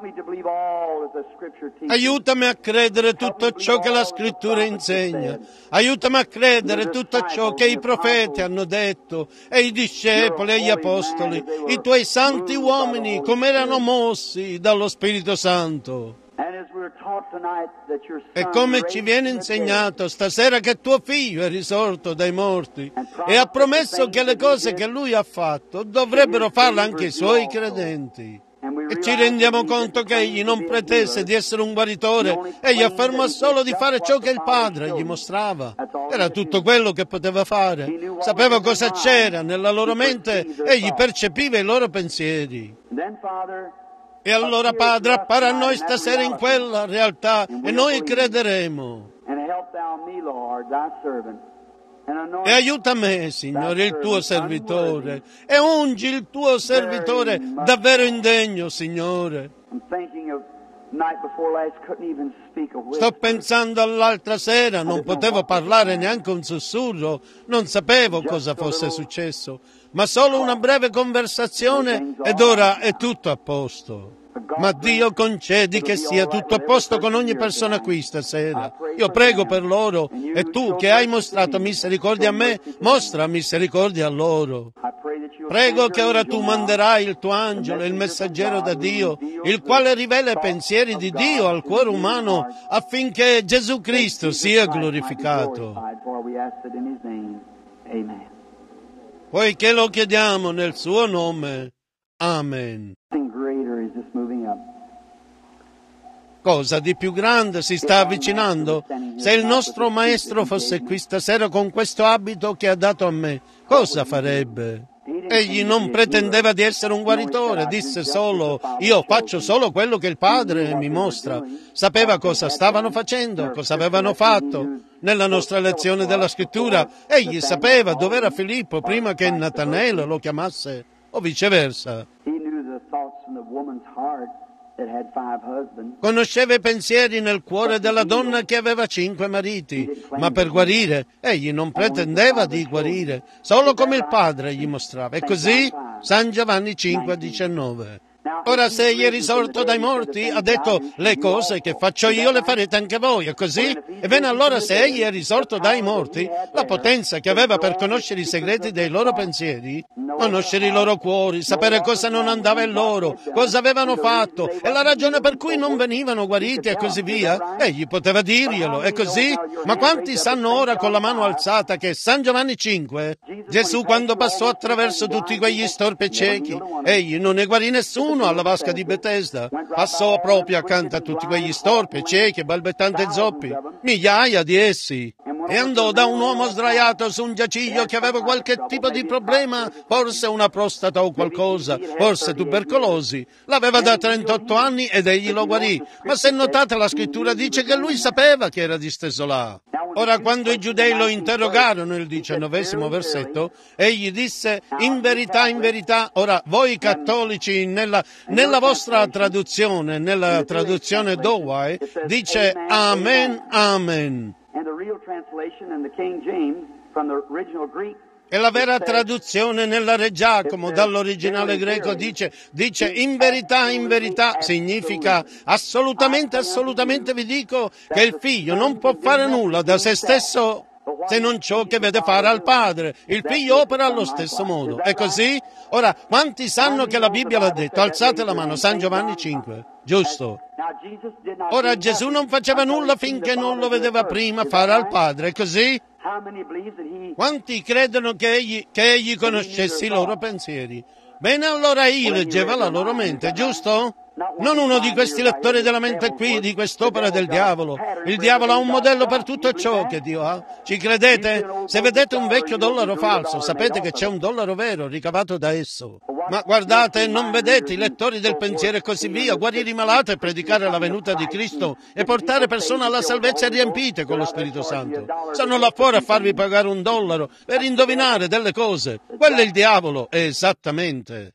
Aiutami a credere tutto ciò che la Scrittura insegna. Aiutami a credere tutto ciò che i profeti hanno detto e i discepoli e gli apostoli, i tuoi santi uomini, come erano mossi dallo Spirito Santo. E come ci viene insegnato stasera che tuo figlio è risorto dai morti e ha promesso che le cose che lui ha fatto dovrebbero farle anche i suoi credenti. E ci rendiamo conto che egli non pretese di essere un guaritore, egli affermò solo di fare ciò che il Padre gli mostrava. Era tutto quello che poteva fare. Sapeva cosa c'era nella loro mente, egli percepiva i loro pensieri. E allora, Padre, appara a noi stasera in quella realtà e noi crederemo. E aiuta me, Signore, il tuo servitore, e ungi il tuo servitore davvero indegno, Signore. Sto pensando all'altra sera, non potevo parlare neanche un sussurro, non sapevo cosa fosse successo, ma solo una breve conversazione ed ora è tutto a posto. Ma Dio concedi che sia tutto a posto con ogni persona qui stasera. Io prego per loro e tu che hai mostrato misericordia a me, mostra misericordia a loro. Prego che ora tu manderai il tuo angelo, il messaggero da Dio, il quale rivela i pensieri di Dio al cuore umano affinché Gesù Cristo sia glorificato. Poiché lo chiediamo nel suo nome. Amen. Cosa di più grande si sta avvicinando? Se il nostro Maestro fosse qui stasera con questo abito che ha dato a me, cosa farebbe? Egli non pretendeva di essere un guaritore, disse solo, io faccio solo quello che il Padre mi mostra. Sapeva cosa stavano facendo, cosa avevano fatto. Nella nostra lezione della Scrittura, egli sapeva dove era Filippo prima che Natanaele lo chiamasse, o viceversa. Conosceva i pensieri nel cuore della donna che aveva 5 mariti, ma per guarire egli non pretendeva di guarire, solo come il Padre gli mostrava. E così San Giovanni 5,19. Ora se egli è risorto dai morti, ha detto, le cose che faccio io le farete anche voi, è così? Ebbene allora se egli è risorto dai morti, la potenza che aveva per conoscere i segreti dei loro pensieri, conoscere i loro cuori, sapere cosa non andava in loro, cosa avevano fatto e la ragione per cui non venivano guariti e così via, egli poteva dirglielo, è così? Ma quanti sanno ora con la mano alzata che San Giovanni 5, Gesù quando passò attraverso tutti quegli storpi e ciechi, egli non ne guarì nessuno alla vasca di Betesda, passò proprio accanto a tutti quegli storpi, ciechi, balbettanti e zoppi, migliaia di essi. e andò da un uomo sdraiato su un giaciglio che aveva qualche tipo di problema, forse una prostata o qualcosa, forse tubercolosi. L'aveva da 38 anni ed egli lo guarì. Ma se notate la scrittura dice che lui sapeva che era disteso là. Ora, quando i giudei lo interrogarono, il 19° versetto, egli disse: in verità, ora voi cattolici nella vostra traduzione, nella traduzione Douay, dice Amen, Amen. E la vera traduzione nella Re Giacomo, dall'originale greco, dice in verità, significa assolutamente vi dico che il figlio non può fare nulla da se stesso se non ciò che vede fare al padre. Il figlio opera allo stesso modo. È così? Ora, quanti sanno che la Bibbia l'ha detto? Alzate la mano, San Giovanni 5, giusto? Ora, Gesù non faceva nulla finché non lo vedeva prima fare al padre, è così? Quanti credono che egli conoscesse i loro pensieri? Bene, allora egli leggeva la loro mente, giusto? Non uno di questi lettori della mente qui, di quest'opera del diavolo. Il diavolo ha un modello per tutto ciò che Dio ha. Ci credete? Se vedete un vecchio dollaro falso, sapete che c'è un dollaro vero ricavato da esso. Ma guardate, non vedete i lettori del pensiero e così via, guarire i malati e predicare la venuta di Cristo e portare persone alla salvezza riempite con lo Spirito Santo. Sono là fuori a farvi pagare $1 per indovinare delle cose. Quello è il diavolo, esattamente.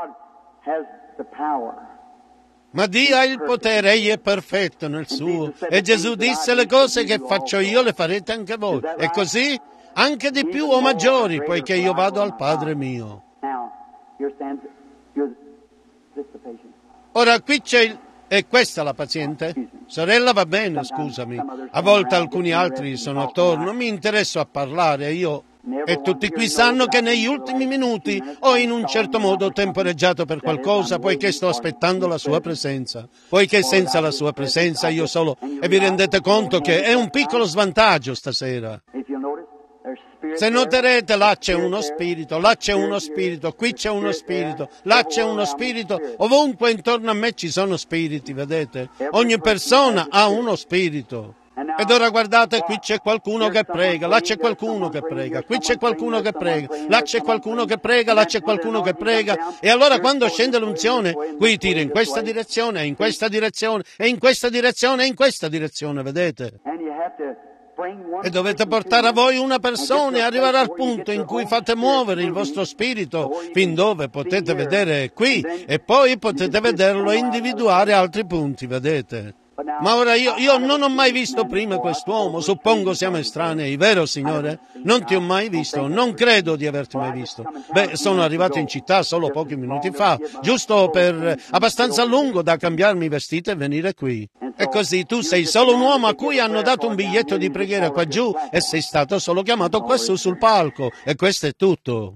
Ma Dio ha il potere, egli è perfetto nel suo. E Gesù disse: le cose che faccio io le farete anche voi. E così, anche di più o maggiori, poiché io vado al Padre mio. Ora qui c'è e questa la paziente? Sorella, va bene, scusami. A volte alcuni altri sono attorno, mi interesso a parlare, io... E tutti qui sanno che negli ultimi minuti ho in un certo modo temporeggiato per qualcosa, poiché sto aspettando la sua presenza. Poiché senza la sua presenza io solo... E vi rendete conto che è un piccolo svantaggio stasera. Se noterete, là c'è uno spirito, là c'è uno spirito, qui c'è uno spirito, là c'è uno spirito, ovunque intorno a me ci sono spiriti, vedete? Ogni persona ha uno spirito. Ed ora guardate, qui c'è qualcuno che prega, là c'è qualcuno che prega, qui c'è qualcuno che prega, là c'è qualcuno che prega, là c'è qualcuno che prega. E allora quando scende l'unzione, qui tira in questa direzione, in questa direzione, e in questa direzione, e in questa direzione, vedete? E dovete portare a voi una persona e arrivare al punto in cui fate muovere il vostro spirito fin dove potete vedere qui e poi potete vederlo e individuare altri punti, vedete? Ma ora io non ho mai visto prima quest'uomo, suppongo siamo estranei, vero signore? Non ti ho mai visto, non credo di averti mai visto. Beh, sono arrivato in città solo pochi minuti fa, giusto per abbastanza a lungo da cambiarmi i vestiti e venire qui. E così tu sei solo un uomo a cui hanno dato un biglietto di preghiera qua giù e sei stato solo chiamato qua su sul palco, e questo è tutto.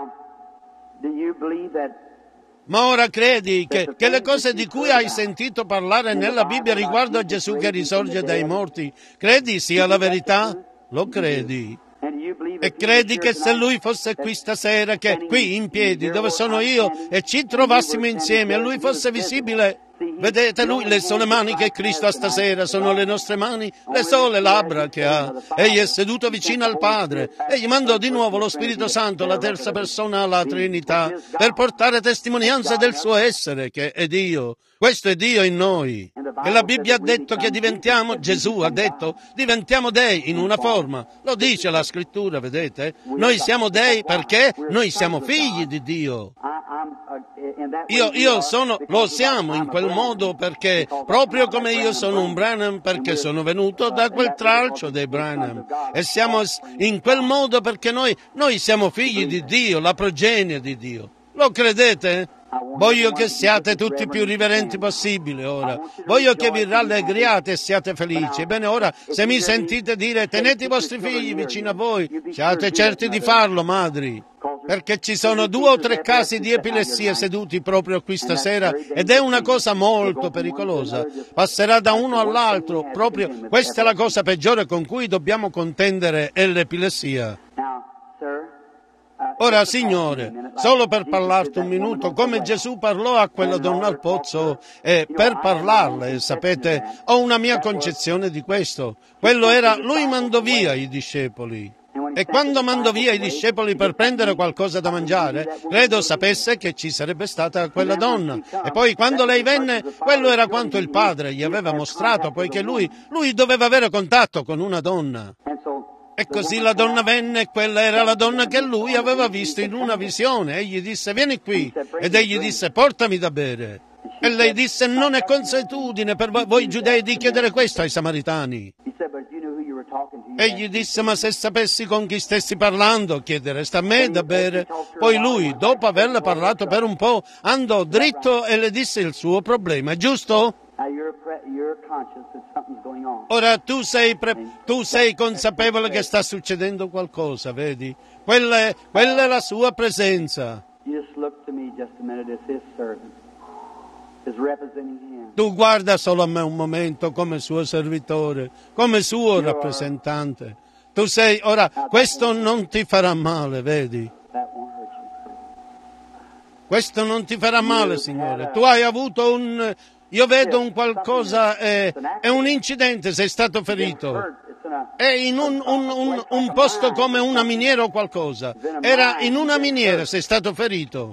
Ma ora credi che le cose di cui hai sentito parlare nella Bibbia riguardo a Gesù che risorge dai morti, credi sia la verità? Lo credi? E credi che se Lui fosse qui stasera, che qui in piedi, dove sono io, e ci trovassimo insieme, e Lui fosse visibile? Vedete, Lui, le sole mani che Cristo ha stasera sono le nostre mani, le sole labbra che ha. Egli è seduto vicino al Padre. Egli mandò di nuovo lo Spirito Santo, la terza persona alla Trinità, per portare testimonianza del suo essere, che è Dio. Questo è Dio in noi. E la Bibbia ha detto che diventiamo, Gesù ha detto, diventiamo dei in una forma. Lo dice la Scrittura, vedete? Noi siamo dei perché noi siamo figli di Dio. Lo siamo in quel modo perché, proprio come io sono un Branham, perché sono venuto da quel tralcio dei Branham. E siamo in quel modo perché noi siamo figli di Dio, la progenie di Dio. Lo credete? Voglio che siate tutti più riverenti possibile ora. Voglio che vi rallegriate e siate felici. Ebbene ora, se mi sentite dire tenete i vostri figli vicino a voi, siate certi di farlo, madri. Perché ci sono 2 o 3 casi di epilessia seduti proprio qui stasera ed è una cosa molto pericolosa. Passerà da uno all'altro, proprio questa è la cosa peggiore con cui dobbiamo contendere, è l'epilessia. Ora, Signore, solo per parlarti un minuto, come Gesù parlò a quella donna al pozzo, e per parlarle, sapete, ho una mia concezione di questo. Quello era, lui mandò via i discepoli. E quando mandò via i discepoli per prendere qualcosa da mangiare, credo sapesse che ci sarebbe stata quella donna. E poi quando lei venne, quello era quanto il Padre gli aveva mostrato, poiché lui doveva avere contatto con una donna. E così la donna venne, e quella era la donna che lui aveva visto in una visione. Egli disse, vieni qui. Ed egli disse, portami da bere. E lei disse, non è consuetudine per voi giudei di chiedere questo ai samaritani. Egli disse, ma se sapessi con chi stessi parlando, chiederesti a me da bere. Poi lui, dopo averle parlato per un po', andò dritto e le disse il suo problema, giusto? Ora tu sei consapevole che sta succedendo qualcosa, vedi? Quella è la sua presenza. Tu guarda solo a me un momento come suo servitore, come suo rappresentante. Tu sei, ora, questo non ti farà male, vedi? Questo non ti farà male, Signore. Tu hai avuto io vedo un qualcosa, è un incidente, sei stato ferito. È in un posto come una miniera o qualcosa. Era in una miniera, sei stato ferito.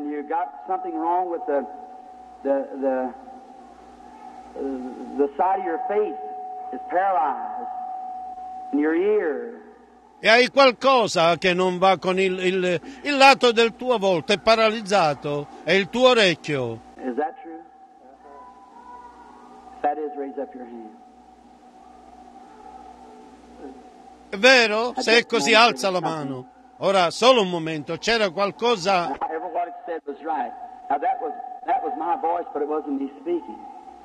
The side of your face is paralyzed, and your ear. E hai qualcosa che non va con il lato del tuo volto, è paralizzato, è il tuo orecchio. Is that true? If that is, raise up your hand. È vero? Se è così, alza la mano. Ora, solo un momento, c'era qualcosa. Everyone said was right. Now that was my voice, but it wasn't me speaking.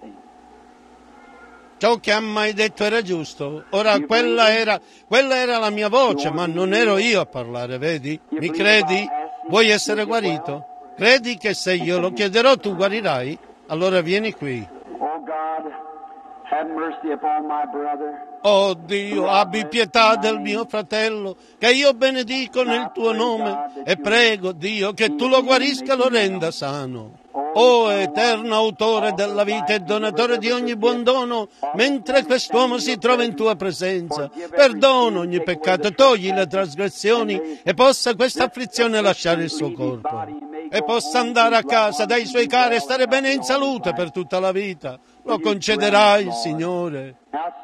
Ciò che ha mai detto era giusto. Ora, quella era la mia voce, ma non ero io a parlare, vedi? Mi credi? Vuoi essere guarito? Credi che se io lo chiederò tu guarirai? Allora vieni qui. Oh God, have mercy upon my brother. Oh Dio, abbi pietà del mio fratello, che io benedico nel tuo nome e prego, Dio, che tu lo guarisca e lo renda sano. Oh eterno autore della vita e donatore di ogni buon dono, mentre quest'uomo si trova in tua presenza, perdona ogni peccato, togli le trasgressioni e possa questa afflizione lasciare il suo corpo e possa andare a casa dai suoi cari e stare bene in salute per tutta la vita. Lo concederai, Signore.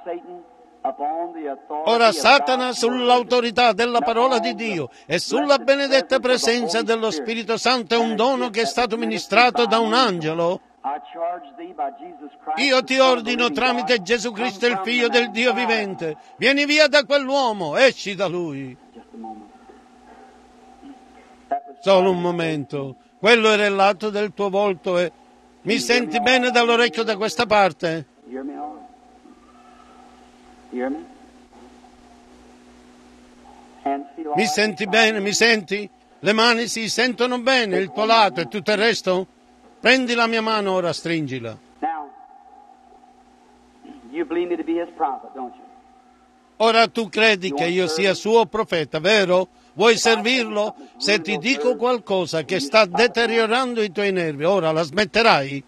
Ora Satana, sull'autorità della parola di Dio e sulla benedetta presenza dello Spirito Santo, è un dono che è stato ministrato da un angelo. Io ti ordino tramite Gesù Cristo, il Figlio del Dio vivente, vieni via da quell'uomo, esci da lui. Solo un momento, quello era il lato del tuo volto e mi senti bene dall'orecchio da questa parte? Mi senti bene? Mi senti? Le mani si sentono bene, il tuo lato e tutto il resto? Prendi la mia mano ora, stringila. Ora tu credi che io sia suo profeta, vero? Vuoi servirlo? Se ti dico qualcosa che sta deteriorando i tuoi nervi, ora la smetterai?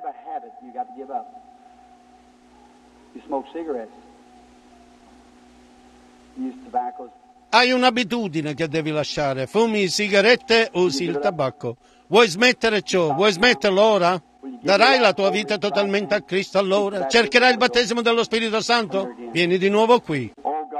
Hai un'abitudine che devi lasciare, fumi sigarette, usi il tabacco. Vuoi smettere ciò? Vuoi smetterlo ora? Darai la tua vita totalmente a Cristo allora? Cercherai il battesimo dello Spirito Santo? Vieni di nuovo qui.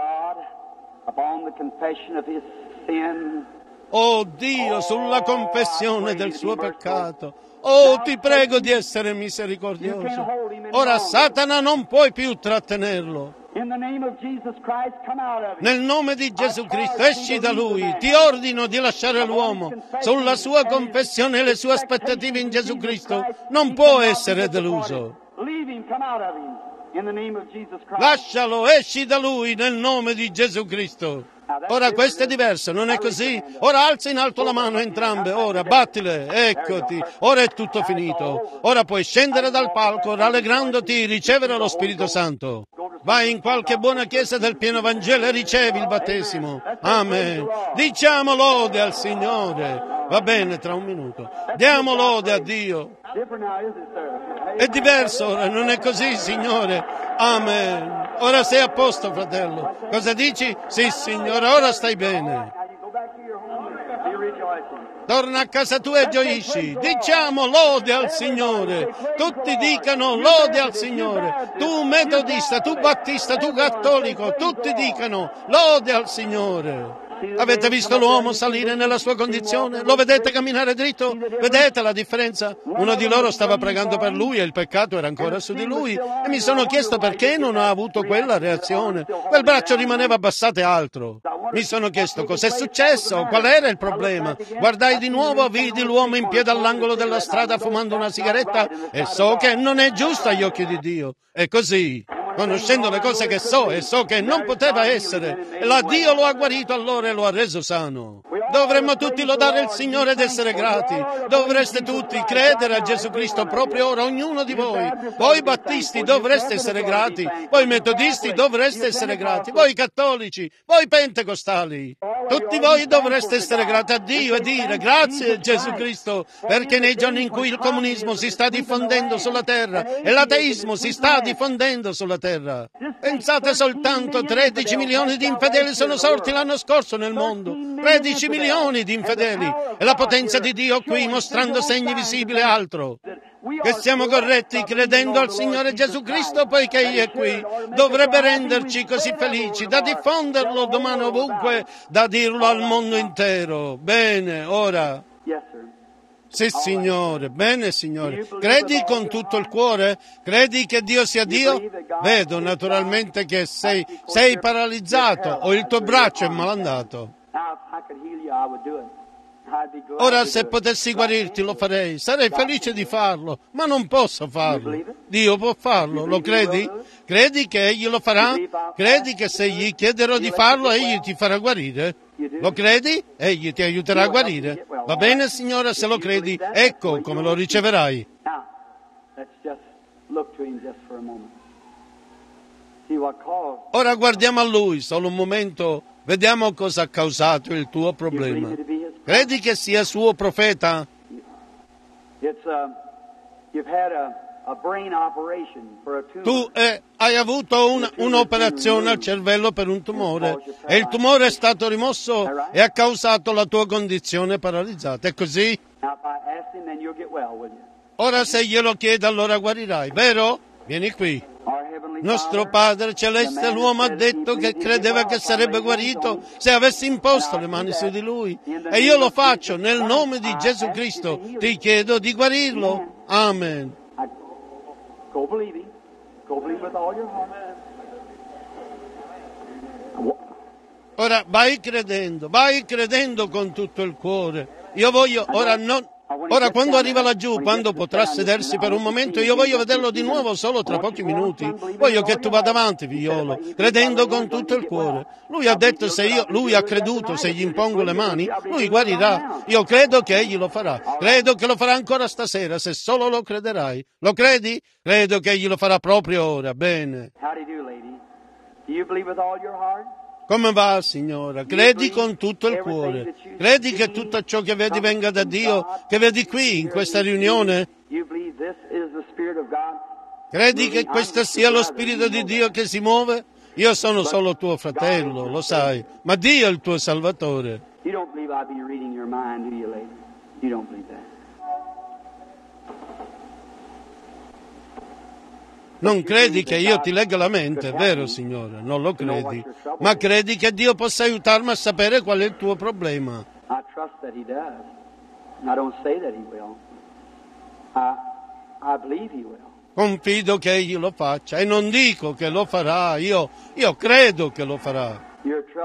Oh Dio, sulla confessione del suo peccato. Oh, ti prego di essere misericordioso. Ora Satana non puoi più trattenerlo. Nel nome di Gesù Cristo, esci da lui. Ti ordino di lasciare l'uomo. Sulla sua confessione e le sue aspettative in Gesù Cristo non può essere deluso. Lascialo, esci da lui nel nome di Gesù Cristo. Ora questo è diverso, non è così? Ora alza in alto la mano entrambe, ora battile, eccoti, ora è tutto finito. Ora puoi scendere dal palco rallegrandoti, ricevere lo Spirito Santo. vai in qualche buona chiesa del pieno Vangelo e ricevi il battesimo. Amen. Diciamo lode al Signore. Va bene, tra un minuto. Diamo lode a Dio. È diverso ora, non è così, Signore. Amen. Ora sei a posto, fratello. Cosa dici? Sì, Signore, ora stai bene. Torna a casa tua e gioisci. Diciamo lode al Signore. Tutti dicano lode al Signore. Tu metodista, tu battista, tu cattolico, tutti dicano lode al Signore. Avete visto l'uomo salire nella sua condizione? Lo vedete camminare dritto? Vedete la differenza? Uno di loro stava pregando per lui e il peccato era ancora su di lui e mi sono chiesto perché non ha avuto quella reazione. Quel braccio rimaneva abbassato e altro. Mi sono chiesto cos'è successo, qual era il problema. Guardai di nuovo, vidi l'uomo in piedi all'angolo della strada fumando una sigaretta e so che non è giusto agli occhi di Dio. È così. Conoscendo le cose che so e so che non poteva essere, e la Dio lo ha guarito allora e lo ha reso sano. Dovremmo tutti lodare il Signore ed essere grati. Dovreste tutti credere a Gesù Cristo proprio ora, ognuno di voi. Voi battisti dovreste essere grati, voi metodisti dovreste essere grati, voi cattolici, voi pentecostali. Tutti voi dovreste essere grati a Dio e dire grazie a Gesù Cristo, perché nei giorni in cui il comunismo si sta diffondendo sulla terra e l'ateismo si sta diffondendo sulla terra. Pensate soltanto, 13 milioni di infedeli sono sorti l'anno scorso nel mondo. 13 milioni di infedeli. E la potenza di Dio qui mostrando segni visibili e altro. Che siamo corretti credendo al Signore Gesù Cristo poiché Egli è qui. Dovrebbe renderci così felici da diffonderlo domani ovunque, da dirlo al mondo intero. Bene, ora. Sì, Signore, bene, Signore. Credi con tutto il cuore? Credi che Dio sia Dio? Vedo naturalmente che sei paralizzato o il tuo braccio è malandato. Ora, se potessi guarirti, lo farei. Sarei felice di farlo, ma non posso farlo. Dio può farlo, lo credi? Credi che Egli lo farà? Credi che se gli chiederò di farlo, Egli ti farà guarire? Lo credi? Egli ti aiuterà a guarire. Va bene, Signore, se lo credi, ecco come lo riceverai. Ora guardiamo a Lui, solo un momento, vediamo cosa ha causato il tuo problema. Credi che sia suo profeta? Tu hai avuto un'operazione al cervello per un tumore e il tumore è stato rimosso e ha causato la tua condizione paralizzata. È così? Ora se glielo chiedi allora guarirai, vero? Vieni qui. Nostro Padre Celeste, l'uomo ha detto che credeva che sarebbe guarito se avessi imposto le mani su di lui. E io lo faccio nel nome di Gesù Cristo. Ti chiedo di guarirlo. Amen. Ora vai credendo con tutto il cuore. Io voglio, ora quando arriva laggiù, quando potrà sedersi per un momento, io voglio vederlo di nuovo solo tra pochi minuti. Voglio che tu vada avanti, figliolo, credendo con tutto il cuore. Lui ha detto lui ha creduto, se gli impongo le mani, lui guarirà. Io credo che egli lo farà. Credo che lo farà ancora stasera, se solo lo crederai. Lo credi? Credo che egli lo farà proprio ora. Bene. Come va, signora? Credi con tutto il cuore? Credi che tutto ciò che vedi venga da Dio, che vedi qui, in questa riunione? Credi che questo sia lo Spirito di Dio che si muove? Io sono solo tuo fratello, lo sai, ma Dio è il tuo Salvatore. Non credi che io ti legga la mente, vero, Signore? Non lo credi. Ma credi che Dio possa aiutarmi a sapere qual è il tuo problema. Confido che Egli lo faccia e non dico che lo farà, io credo che lo farà.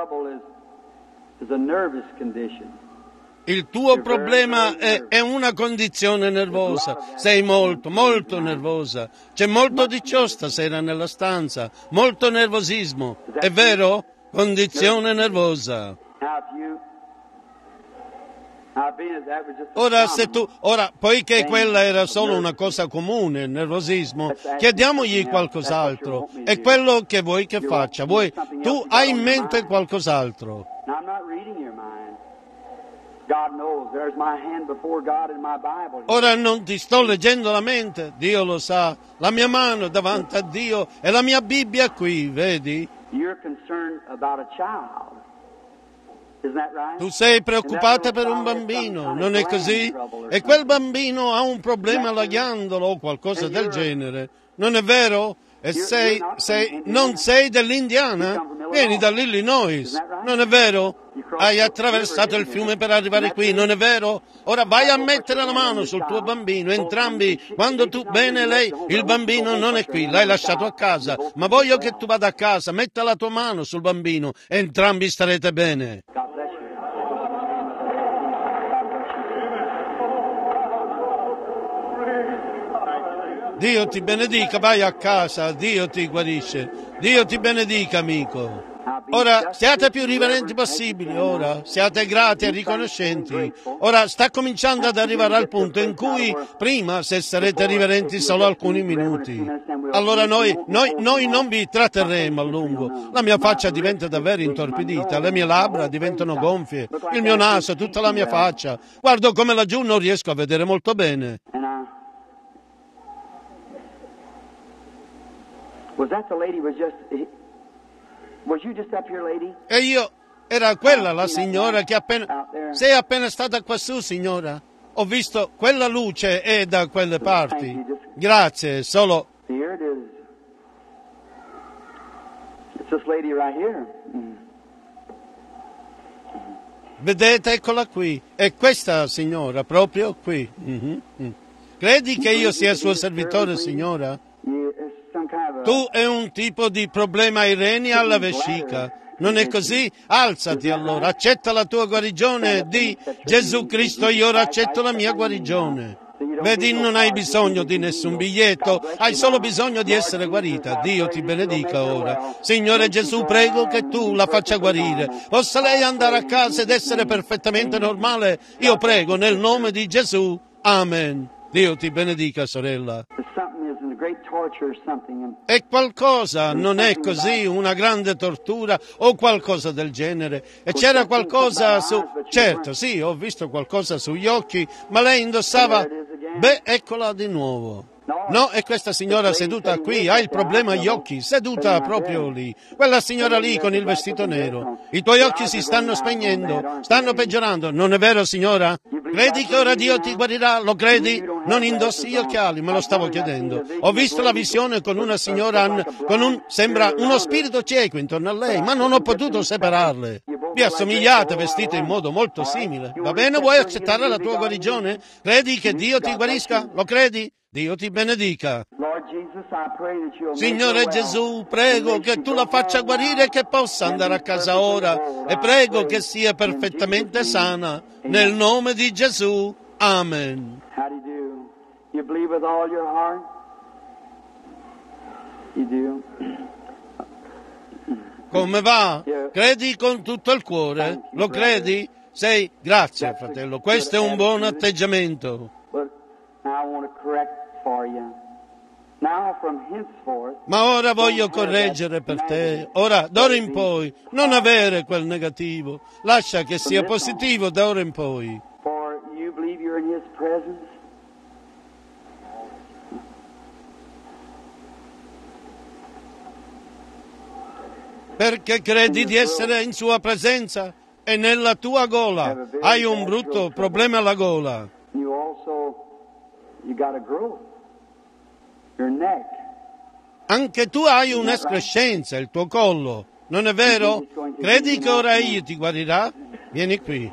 Il tuo problema è una condizione nervosa, sei molto nervosa, c'è molto di ciò stasera nella stanza, molto nervosismo, è vero? Condizione nervosa. Ora, poiché quella era solo una cosa comune, il nervosismo, chiediamogli qualcos'altro. È quello che vuoi che faccia. Tu hai in mente qualcos'altro. Ora non ti sto leggendo la mente, Dio lo sa. La mia mano davanti a Dio e la mia Bibbia qui, vedi? Tu sei preoccupata per un bambino, non è così? E quel bambino ha un problema alla ghiandola o qualcosa del genere, non è vero? E non sei dell'Indiana? Vieni dall'Illinois, non è vero? Hai attraversato il fiume per arrivare qui, non è vero? Ora vai a mettere la mano sul tuo bambino, entrambi, quando tu, bene lei, il bambino non è qui, l'hai lasciato a casa, ma voglio che tu vada a casa, metta la tua mano sul bambino, entrambi starete bene. Dio ti benedica, vai a casa, Dio ti guarisce, Dio ti benedica, amico. Ora, siate più riverenti possibili, ora, siate grati e riconoscenti. Ora, sta cominciando ad arrivare al punto in cui, prima, se sarete riverenti solo alcuni minuti, allora noi non vi tratterremo a lungo. La mia faccia diventa davvero intorpidita, le mie labbra diventano gonfie, il mio naso, tutta la mia faccia. Guardo come laggiù non riesco a vedere molto bene. E io, era quella la signora che sei appena stata quassù, signora? Ho visto quella luce è da quelle parti. Grazie, solo... Vedete, eccola qui. È questa signora, proprio qui. Credi che io sia suo servitore, signora? Tu hai un tipo di problema ai reni alla vescica, non è così? Alzati allora, accetta la tua guarigione, di Gesù Cristo, io ora accetto la mia guarigione. Vedi, non hai bisogno di nessun biglietto, hai solo bisogno di essere guarita. Dio ti benedica ora. Signore Gesù, prego che tu la faccia guarire. Possa lei andare a casa ed essere perfettamente normale? Io prego nel nome di Gesù. Amen. Dio ti benedica, sorella. È qualcosa, non è così, una grande tortura o qualcosa del genere. E c'era qualcosa su... Certo, sì, ho visto qualcosa sugli occhi, ma lei indossava... Beh, eccola di nuovo. No, è questa signora seduta qui, ha il problema agli occhi, seduta proprio lì. Quella signora lì con il vestito nero. I tuoi occhi si stanno spegnendo, stanno peggiorando, non è vero, signora? Credi che ora Dio ti guarirà? Lo credi? Non indossi gli occhiali, me lo stavo chiedendo. Ho visto la visione con una signora sembra uno spirito cieco intorno a lei, ma non ho potuto separarle. Vi assomigliate, vestite in modo molto simile. Va bene, vuoi accettare la tua guarigione? Credi che Dio ti guarisca? Lo credi? Dio ti benedica. Signore Gesù, prego che tu la faccia guarire e che possa andare a casa ora e prego che sia perfettamente sana nel nome di Gesù. Amen. Come va? Credi con tutto il cuore? Lo credi? Grazie, fratello, questo è un buon atteggiamento. Ma ora voglio correggere per te. Ora, d'ora in poi, non avere quel negativo. Lascia che sia positivo da ora in poi. Perché credi di essere in sua presenza e nella tua gola. Hai un brutto problema alla gola. Anche tu hai un'escrescenza, il tuo collo, non è vero? Credi che ora Egli ti guarirà? Vieni qui.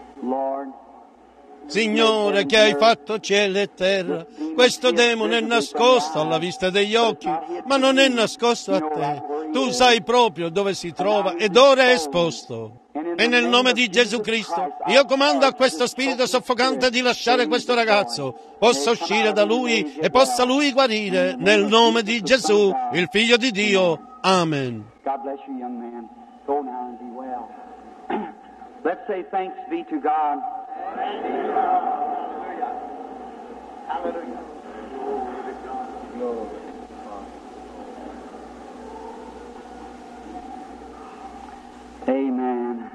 Signore, che hai fatto cielo e terra, questo demone è nascosto alla vista degli occhi, ma non è nascosto a te. Tu sai proprio dove si trova ed ora è esposto. E nel nome di Gesù Cristo, io comando a questo spirito soffocante di lasciare questo ragazzo. Possa uscire da lui e possa lui guarire nel nome di Gesù, il Figlio di Dio. Amen. God bless you, young man. Go now and be well. Let's say thanks be to God. Amen.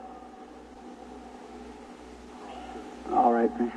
All right, man.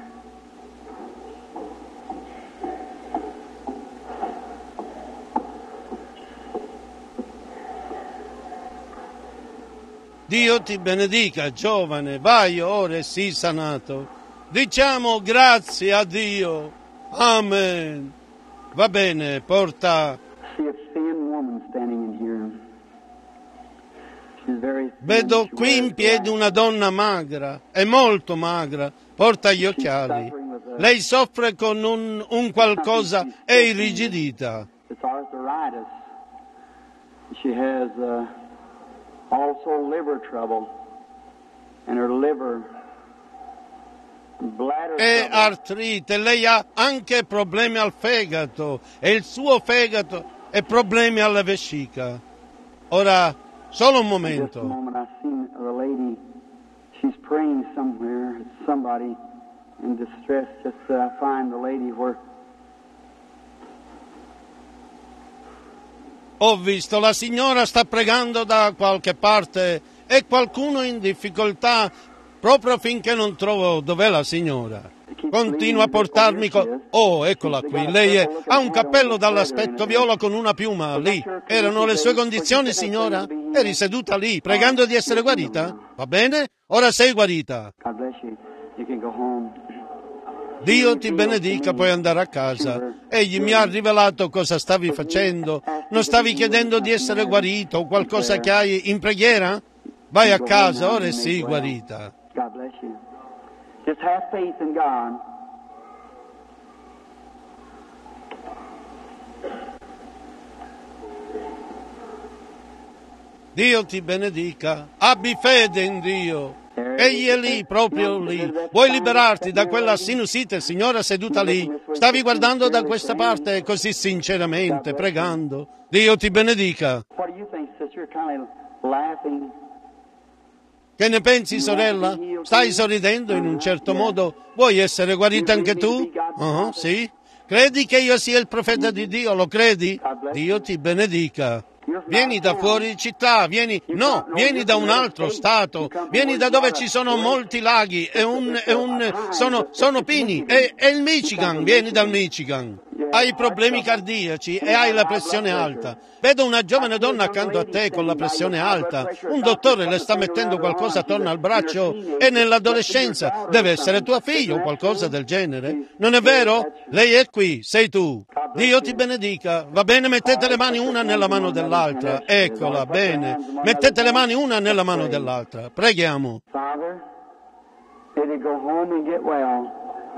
Dio ti benedica, giovane, vai ora e sii sanato. Diciamo grazie a Dio. Amen. Va bene, porta. See a thin woman standing in here. She's very thin. Vedo She qui in wears piedi black. una donna magra, è molto magra, porta gli occhiali. Lei soffre con un qualcosa, è irrigidita. It's arthritis. She has also liver trouble, and her liver, bladder È trouble. artrite, lei ha anche problemi al fegato e il suo fegato e problemi alla vescica. Ora, solo un Just a momento. moment, I seen a lady. She's praying somewhere. It's somebody in distress. Just find the lady where. Ho visto, la signora sta pregando da qualche parte e qualcuno in difficoltà proprio finché non trovo dov'è la signora. Continua a portarmi Oh, eccola qui, ha un cappello dall'aspetto viola con una piuma lì. Erano le sue condizioni, signora? Eri seduta lì, pregando di essere guarita? Va bene? Ora sei guarita. God bless you. You can go home. Dio ti benedica, puoi andare a casa. Egli mi ha rivelato cosa stavi facendo. Non stavi chiedendo di essere guarito o qualcosa che hai in preghiera? Vai a casa, ora sii guarita. God bless you. Just have faith in God. Dio ti benedica, abbi fede in Dio. Egli è lì, proprio lì. Vuoi liberarti da quella sinusite, signora seduta lì? Stavi guardando da questa parte così sinceramente, pregando. Dio ti benedica. What do you think, sister? You're kind of laughing. Che ne pensi, sorella? Stai sorridendo in un certo modo? Vuoi essere guarita anche tu? Sì? Credi che io sia il profeta di Dio? Lo credi? Dio ti benedica. Vieni da fuori città, vieni da un altro stato, vieni da dove ci sono molti laghi sono pini, è il Michigan, vieni dal Michigan. Hai problemi cardiaci e hai la pressione alta. Vedo una giovane donna accanto a te con la pressione alta. Un dottore le sta mettendo qualcosa attorno al braccio e nell'adolescenza. Deve essere tua figlia o qualcosa del genere. Non è vero? Lei è qui, sei tu. Dio ti benedica. Va bene, mettete le mani una nella mano dell'altra. Eccola, bene. Mettete le mani una nella mano dell'altra. Preghiamo. Father, may they go home and get well.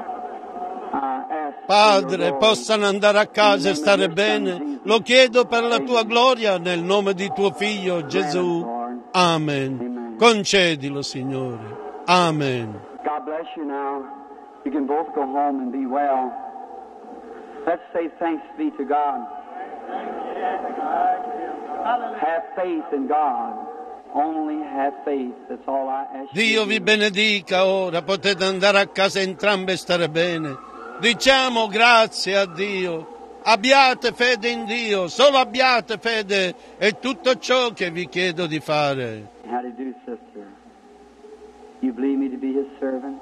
Padre, possano andare a casa e stare bene. Lo chiedo per la tua gloria nel nome di tuo figlio Gesù. Amen. Concedilo, Signore. Amen. God bless you now. You can both go home and be well. Let's say thanks be to God. Have faith in God. Only have faith. That's all I ask you. Dio vi benedica ora. Potete andare a casa entrambe e stare bene. Diciamo grazie a Dio. Abbiate fede in Dio. Solo abbiate fede. È tutto ciò che vi chiedo di fare. How to do, sister? You believe me to be His servant?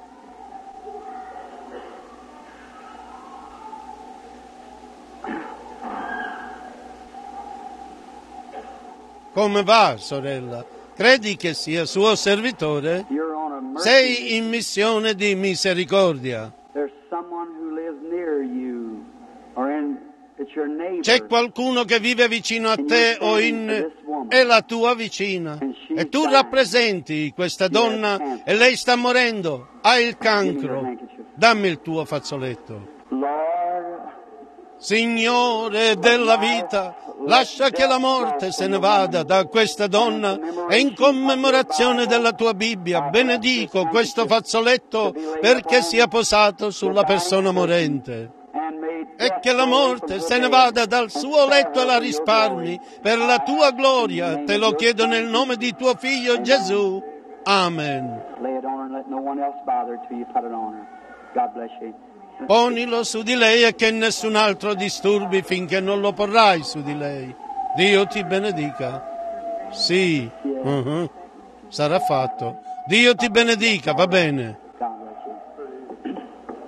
Come va, sorella? Credi che sia suo servitore? You're on a mercy. Sei in missione di misericordia. There's someone who lives near you, or it's your neighbor. C'è qualcuno che vive vicino a te è la tua vicina. E tu rappresenti questa donna e lei sta morendo. Ha il cancro. Dammi il tuo fazzoletto. Lord, Signore della vita, lascia che la morte se ne vada da questa donna e in commemorazione della tua Bibbia benedico questo fazzoletto perché sia posato sulla persona morente. E che la morte se ne vada dal suo letto e la risparmi per la tua gloria. Te lo chiedo nel nome di tuo figlio Gesù. Amen. Lay it on her and let no one else bother her till you put it on her. God bless you. Ponilo su di lei e che nessun altro disturbi finché non lo porrai su di lei. Dio ti benedica. Sì, sarà fatto. Dio ti benedica, va bene. God bless you.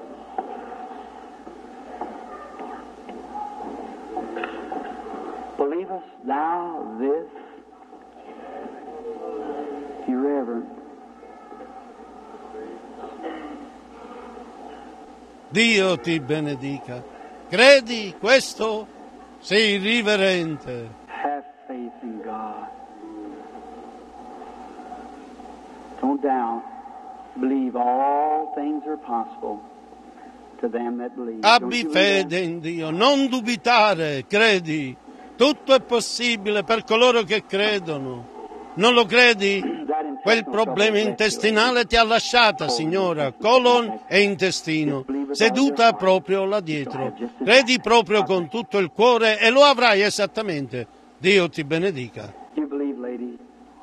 Believest thou this, irreverent? Dio ti benedica. Credi questo? Sei riverente. Have faith in God. Don't doubt. Believe all things are possible to them that believe. Don't Abbi you believe fede in Dio, non dubitare, credi. Tutto è possibile per coloro che credono. Non lo credi? Quel problema intestinale ti ha lasciata, signora, colon e intestino, seduta proprio là dietro. Credi proprio con tutto il cuore e lo avrai esattamente. Dio ti benedica. You believe, lady?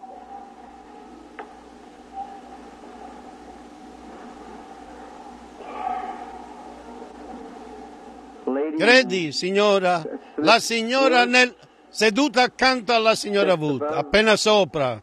Lady, Credi, signora? La signora seduta accanto alla signora Wood, appena sopra.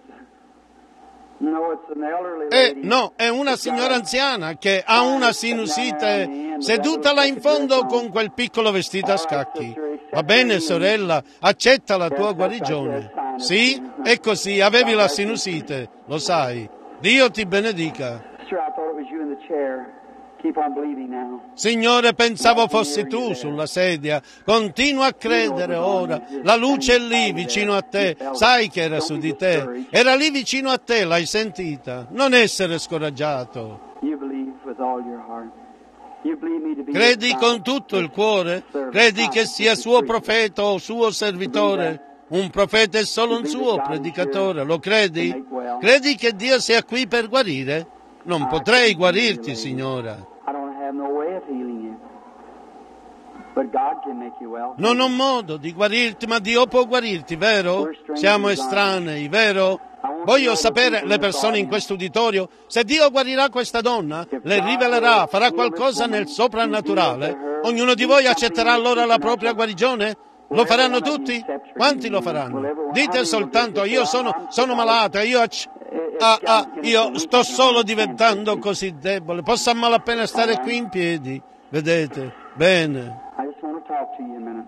No, it's an elderly lady. No, è una signora anziana che ha una sinusite seduta là in fondo con quel piccolo vestito a scacchi. Va bene, sorella, accetta la tua guarigione. Sì, è così, avevi la sinusite, lo sai. Dio ti benedica. Sir, I thought it was you in the chair. Keep on believing now. Signore, pensavo fossi tu sulla sedia. Continua a credere ora. La luce è lì vicino a te. Sai che era su di te. Era lì vicino a te, l'hai sentita. Non essere scoraggiato. You believe with all your heart. You believe me to be Credi your con tutto il cuore? Credi che sia suo profeta o suo servitore? Un profeta è solo un suo predicatore, lo credi? Credi che Dio sia qui per guarire? Non potrei guarirti, signora. I don't have no way of healing you. But God can make you well. Non ho modo di guarirti, ma Dio può guarirti, vero? Siamo estranei, vero? Voglio sapere, le persone in questo uditorio, se Dio guarirà questa donna, le rivelerà, farà qualcosa nel soprannaturale, ognuno di voi accetterà allora la propria guarigione? Lo faranno tutti? Quanti lo faranno? Dite soltanto, io sono malato, io sto solo diventando così debole, posso a malapena stare qui in piedi, vedete? Bene. I just want to talk to you a minute.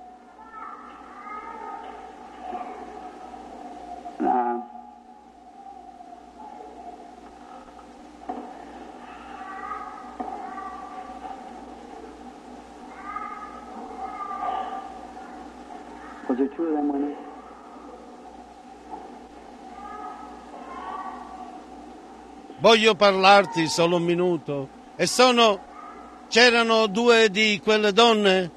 Was there two of them women? Voglio parlarti solo un minuto. C'erano due di quelle donne?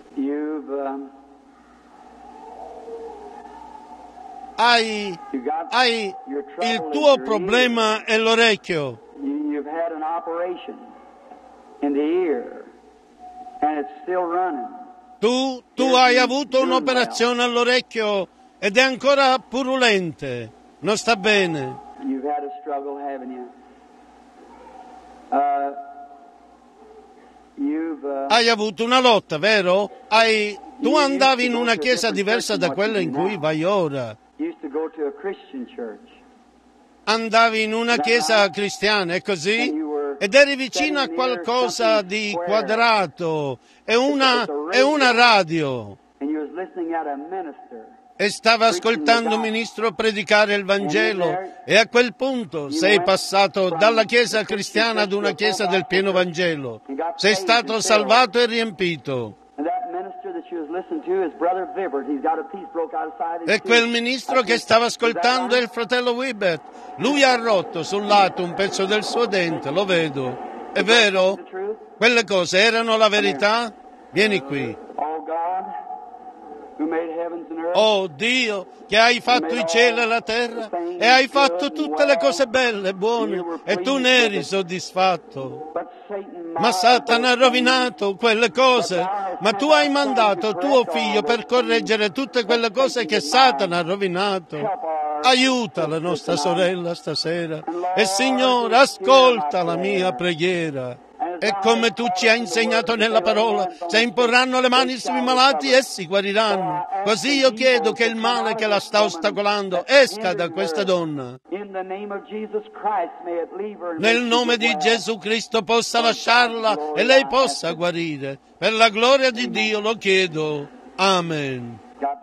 Hai il tuo problema è l'orecchio. You've had an operation in the ear, and it's still running. Tu hai avuto un'operazione all'orecchio ed è ancora purulente. Non sta bene. You've had a struggle, haven't you? Hai avuto una lotta, vero? Tu andavi in una chiesa diversa da quella in cui vai ora. Used to go to a Christian church. Andavi in una chiesa cristiana, è così? Ed eri vicino a qualcosa di quadrato e una radio. And you was listening at a minister. E stava ascoltando un ministro predicare il Vangelo e a quel punto sei passato dalla chiesa cristiana ad una chiesa del pieno Vangelo. Sei stato salvato e riempito. E quel ministro che stava ascoltando è il fratello Wibbert. Lui ha rotto sul lato un pezzo del suo dente, lo vedo. È vero? Quelle cose erano la verità? Vieni qui. Oh Dio, che hai fatto i cieli e la terra e hai fatto tutte le cose belle e buone e tu ne eri soddisfatto. Ma Satana ha rovinato quelle cose, ma tu hai mandato tuo figlio per correggere tutte quelle cose che Satana ha rovinato. Aiuta la nostra sorella stasera. E Signore, ascolta la mia preghiera. E come tu ci hai insegnato nella parola, se imporranno le mani sui malati, essi guariranno. Così io chiedo che il male che la sta ostacolando esca da questa donna. Nel nome di Gesù Cristo possa lasciarla e lei possa guarire. Per la gloria di Dio lo chiedo. Amen.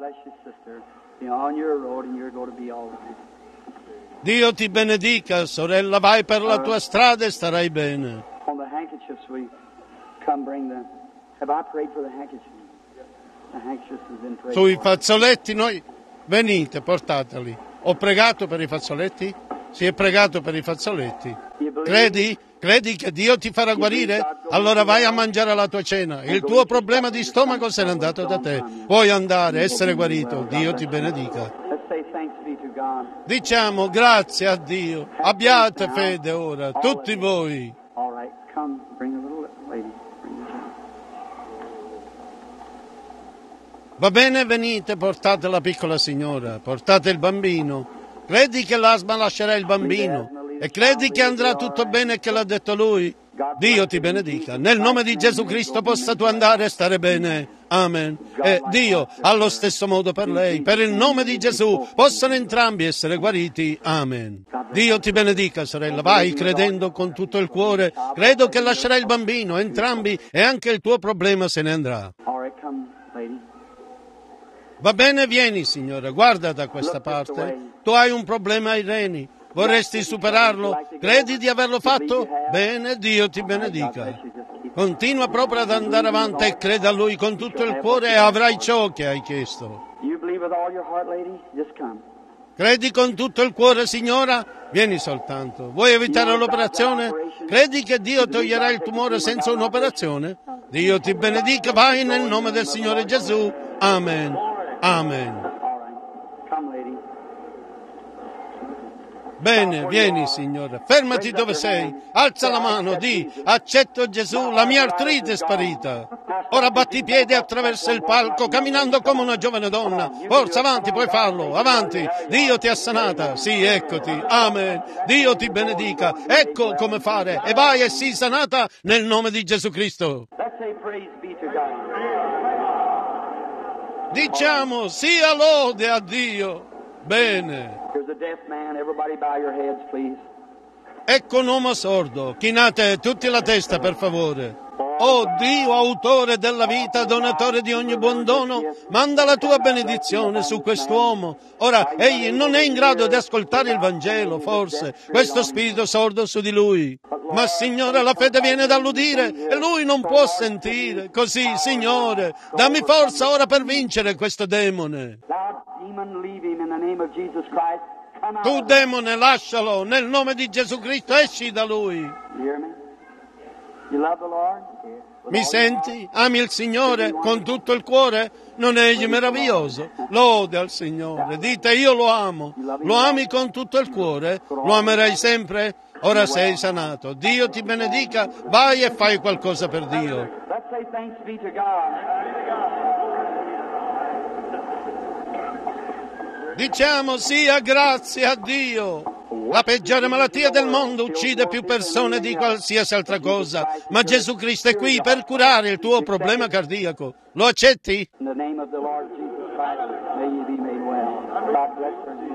Dio ti benedica, sorella, vai per la tua strada e starai bene. On the handkerchiefs, we come bring them. Have I prayed for the handkerchiefs? The handkerchiefs has been prayed Sui for. fazzoletti noi, venite, portateli. Ho pregato per i fazzoletti? Si è pregato per i fazzoletti. Credi? Credi che Dio ti farà guarire? Allora vai a mangiare la tua cena. Il tuo problema di stomaco se n'è andato da te. Puoi andare, essere guarito. Dio ti benedica. Let's say thanks be to God. Diciamo grazie a Dio. Abbiate fede ora, tutti voi. All right, come, bring a little lady. Bring the child. Va bene, venite, portate la piccola signora, portate il bambino. Credi che l'asma lascerà il bambino? E credi che andrà tutto bene e che l'ha detto lui? Dio ti benedica. Nel nome di Gesù Cristo possa tu andare e stare bene. Amen. E Dio, allo stesso modo per lei, per il nome di Gesù, possano entrambi essere guariti. Amen. Dio ti benedica, sorella. Vai credendo con tutto il cuore. Credo che lascerai il bambino, entrambi, e anche il tuo problema se ne andrà. All right, come, lady. Va bene, vieni, signora, guarda da questa parte. Tu hai un problema ai reni. Vorresti superarlo? Credi di averlo fatto? Bene, Dio ti benedica. Continua proprio ad andare avanti e credi a Lui con tutto il cuore e avrai ciò che hai chiesto. You believe with all your heart, lady? Just come. Credi con tutto il cuore, signora? Vieni soltanto. Vuoi evitare l'operazione? Credi che Dio toglierà il tumore senza un'operazione? Dio ti benedica, vai nel nome del Signore Gesù. Amen. Amen. All right, come, lady. Bene, vieni, signora. Fermati dove sei. Alza la mano, di, accetto Gesù, la mia artrite è sparita. Ora batti i piedi attraverso il palco, camminando come una giovane donna. Forza, avanti, puoi farlo, avanti. Dio ti ha sanata. Sì, eccoti. Amen. Dio ti benedica. Ecco come fare. E vai e sii sanata nel nome di Gesù Cristo. Let's say praise be to God. Diciamo, sia lode a Dio. Bene. Here's a deaf man. Everybody bow your heads, please. Ecco un uomo sordo. Chinate tutti la testa, per favore. Oh Dio, autore della vita, donatore di ogni buon dono, manda la tua benedizione su quest'uomo. Ora, egli non è in grado di ascoltare il Vangelo, forse, questo spirito sordo su di lui. Ma, Signore, la fede viene dall'udire e lui non può sentire. Così, Signore, dammi forza ora per vincere questo demone. Thou demon, leave him in the name of Jesus Christ. Come out. Tu, demone, lascialo, nel nome di Gesù Cristo, esci da lui. You hear me? You love the Lord? With Mi all senti? Ami il Signore con tutto il cuore? Non è egli meraviglioso? Lode al Signore. Dite, io lo amo. Lo ami con tutto il cuore? Lo amerai sempre? Ora sei sanato. Dio ti benedica. Vai e fai qualcosa per Dio. Let's say thanks be to God. Diciamo sia grazie a Dio. La peggiore malattia del mondo uccide più persone di qualsiasi altra cosa, ma Gesù Cristo è qui per curare il tuo problema cardiaco. Lo accetti? In the name of the Lord Jesus Christ, may you be made well. God bless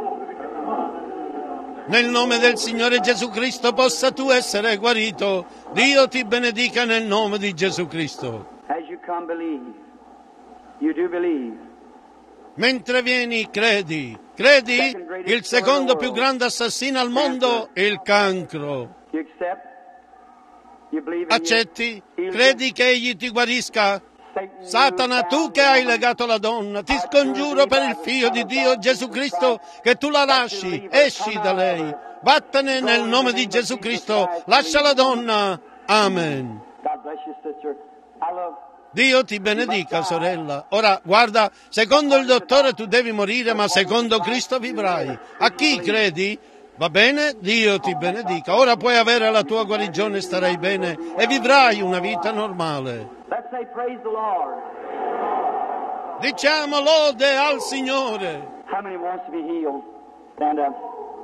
her. Nel nome del Signore Gesù Cristo possa tu essere guarito. Dio ti benedica nel nome di Gesù Cristo. As you come, believe. You do believe. Mentre vieni, credi. Credi? Il secondo più grande assassino al mondo è il cancro. You accept? You believe in Accetti? Credi che egli ti guarisca? Satana, tu che hai legato la donna, ti scongiuro per il Figlio di Dio, Gesù Cristo, che tu la lasci, esci da lei. Vattene nel nome di Gesù Cristo, lascia la donna. Amen. God bless you, sister. I love. Dio ti benedica, sorella. Ora, guarda, secondo il dottore tu devi morire, ma secondo Cristo vivrai. A chi credi? Va bene? Dio ti benedica. Ora puoi avere la tua guarigione, starai bene e vivrai una vita normale. Let's say praise the Lord. Diciamo lode al Signore. How many wants to be healed? Stand up.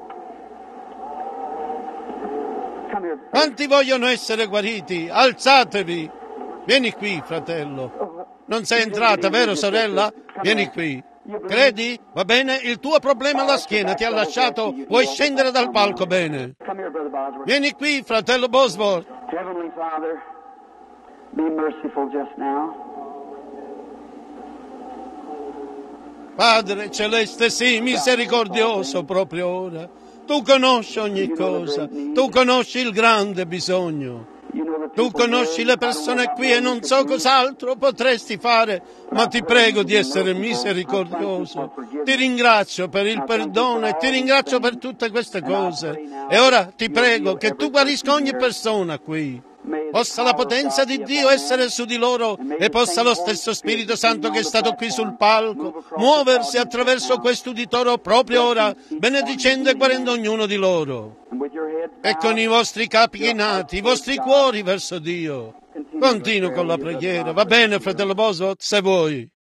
Come here. Quanti vogliono essere guariti? Alzatevi! Vieni qui, fratello. Non sei entrata, vero, sorella? Vieni qui. Credi? Va bene? Il tuo problema alla schiena ti ha lasciato. Puoi scendere dal palco, bene. Come here, Brother Bosworth. Vieni qui, fratello Bosworth. Heavenly Father, be merciful just now. Padre celeste, sì, misericordioso proprio ora. Tu conosci ogni cosa. Tu conosci il grande bisogno. You know the Tu people conosci here. le persone qui e non so cos'altro potresti fare, ma ti prego di essere misericordioso. Ti ringrazio per il perdono e ti ringrazio per tutte queste cose. E ora ti prego che tu guarisca ogni persona qui. Possa la potenza di Dio essere su di loro e possa lo stesso Spirito Santo che è stato qui sul palco muoversi attraverso quest'uditore proprio ora, benedicendo e guarendo ognuno di loro. And with your head E con i vostri capi chinati, i vostri cuori verso Dio. Continuo con la preghiera. Va bene, fratello Bosworth, se vuoi.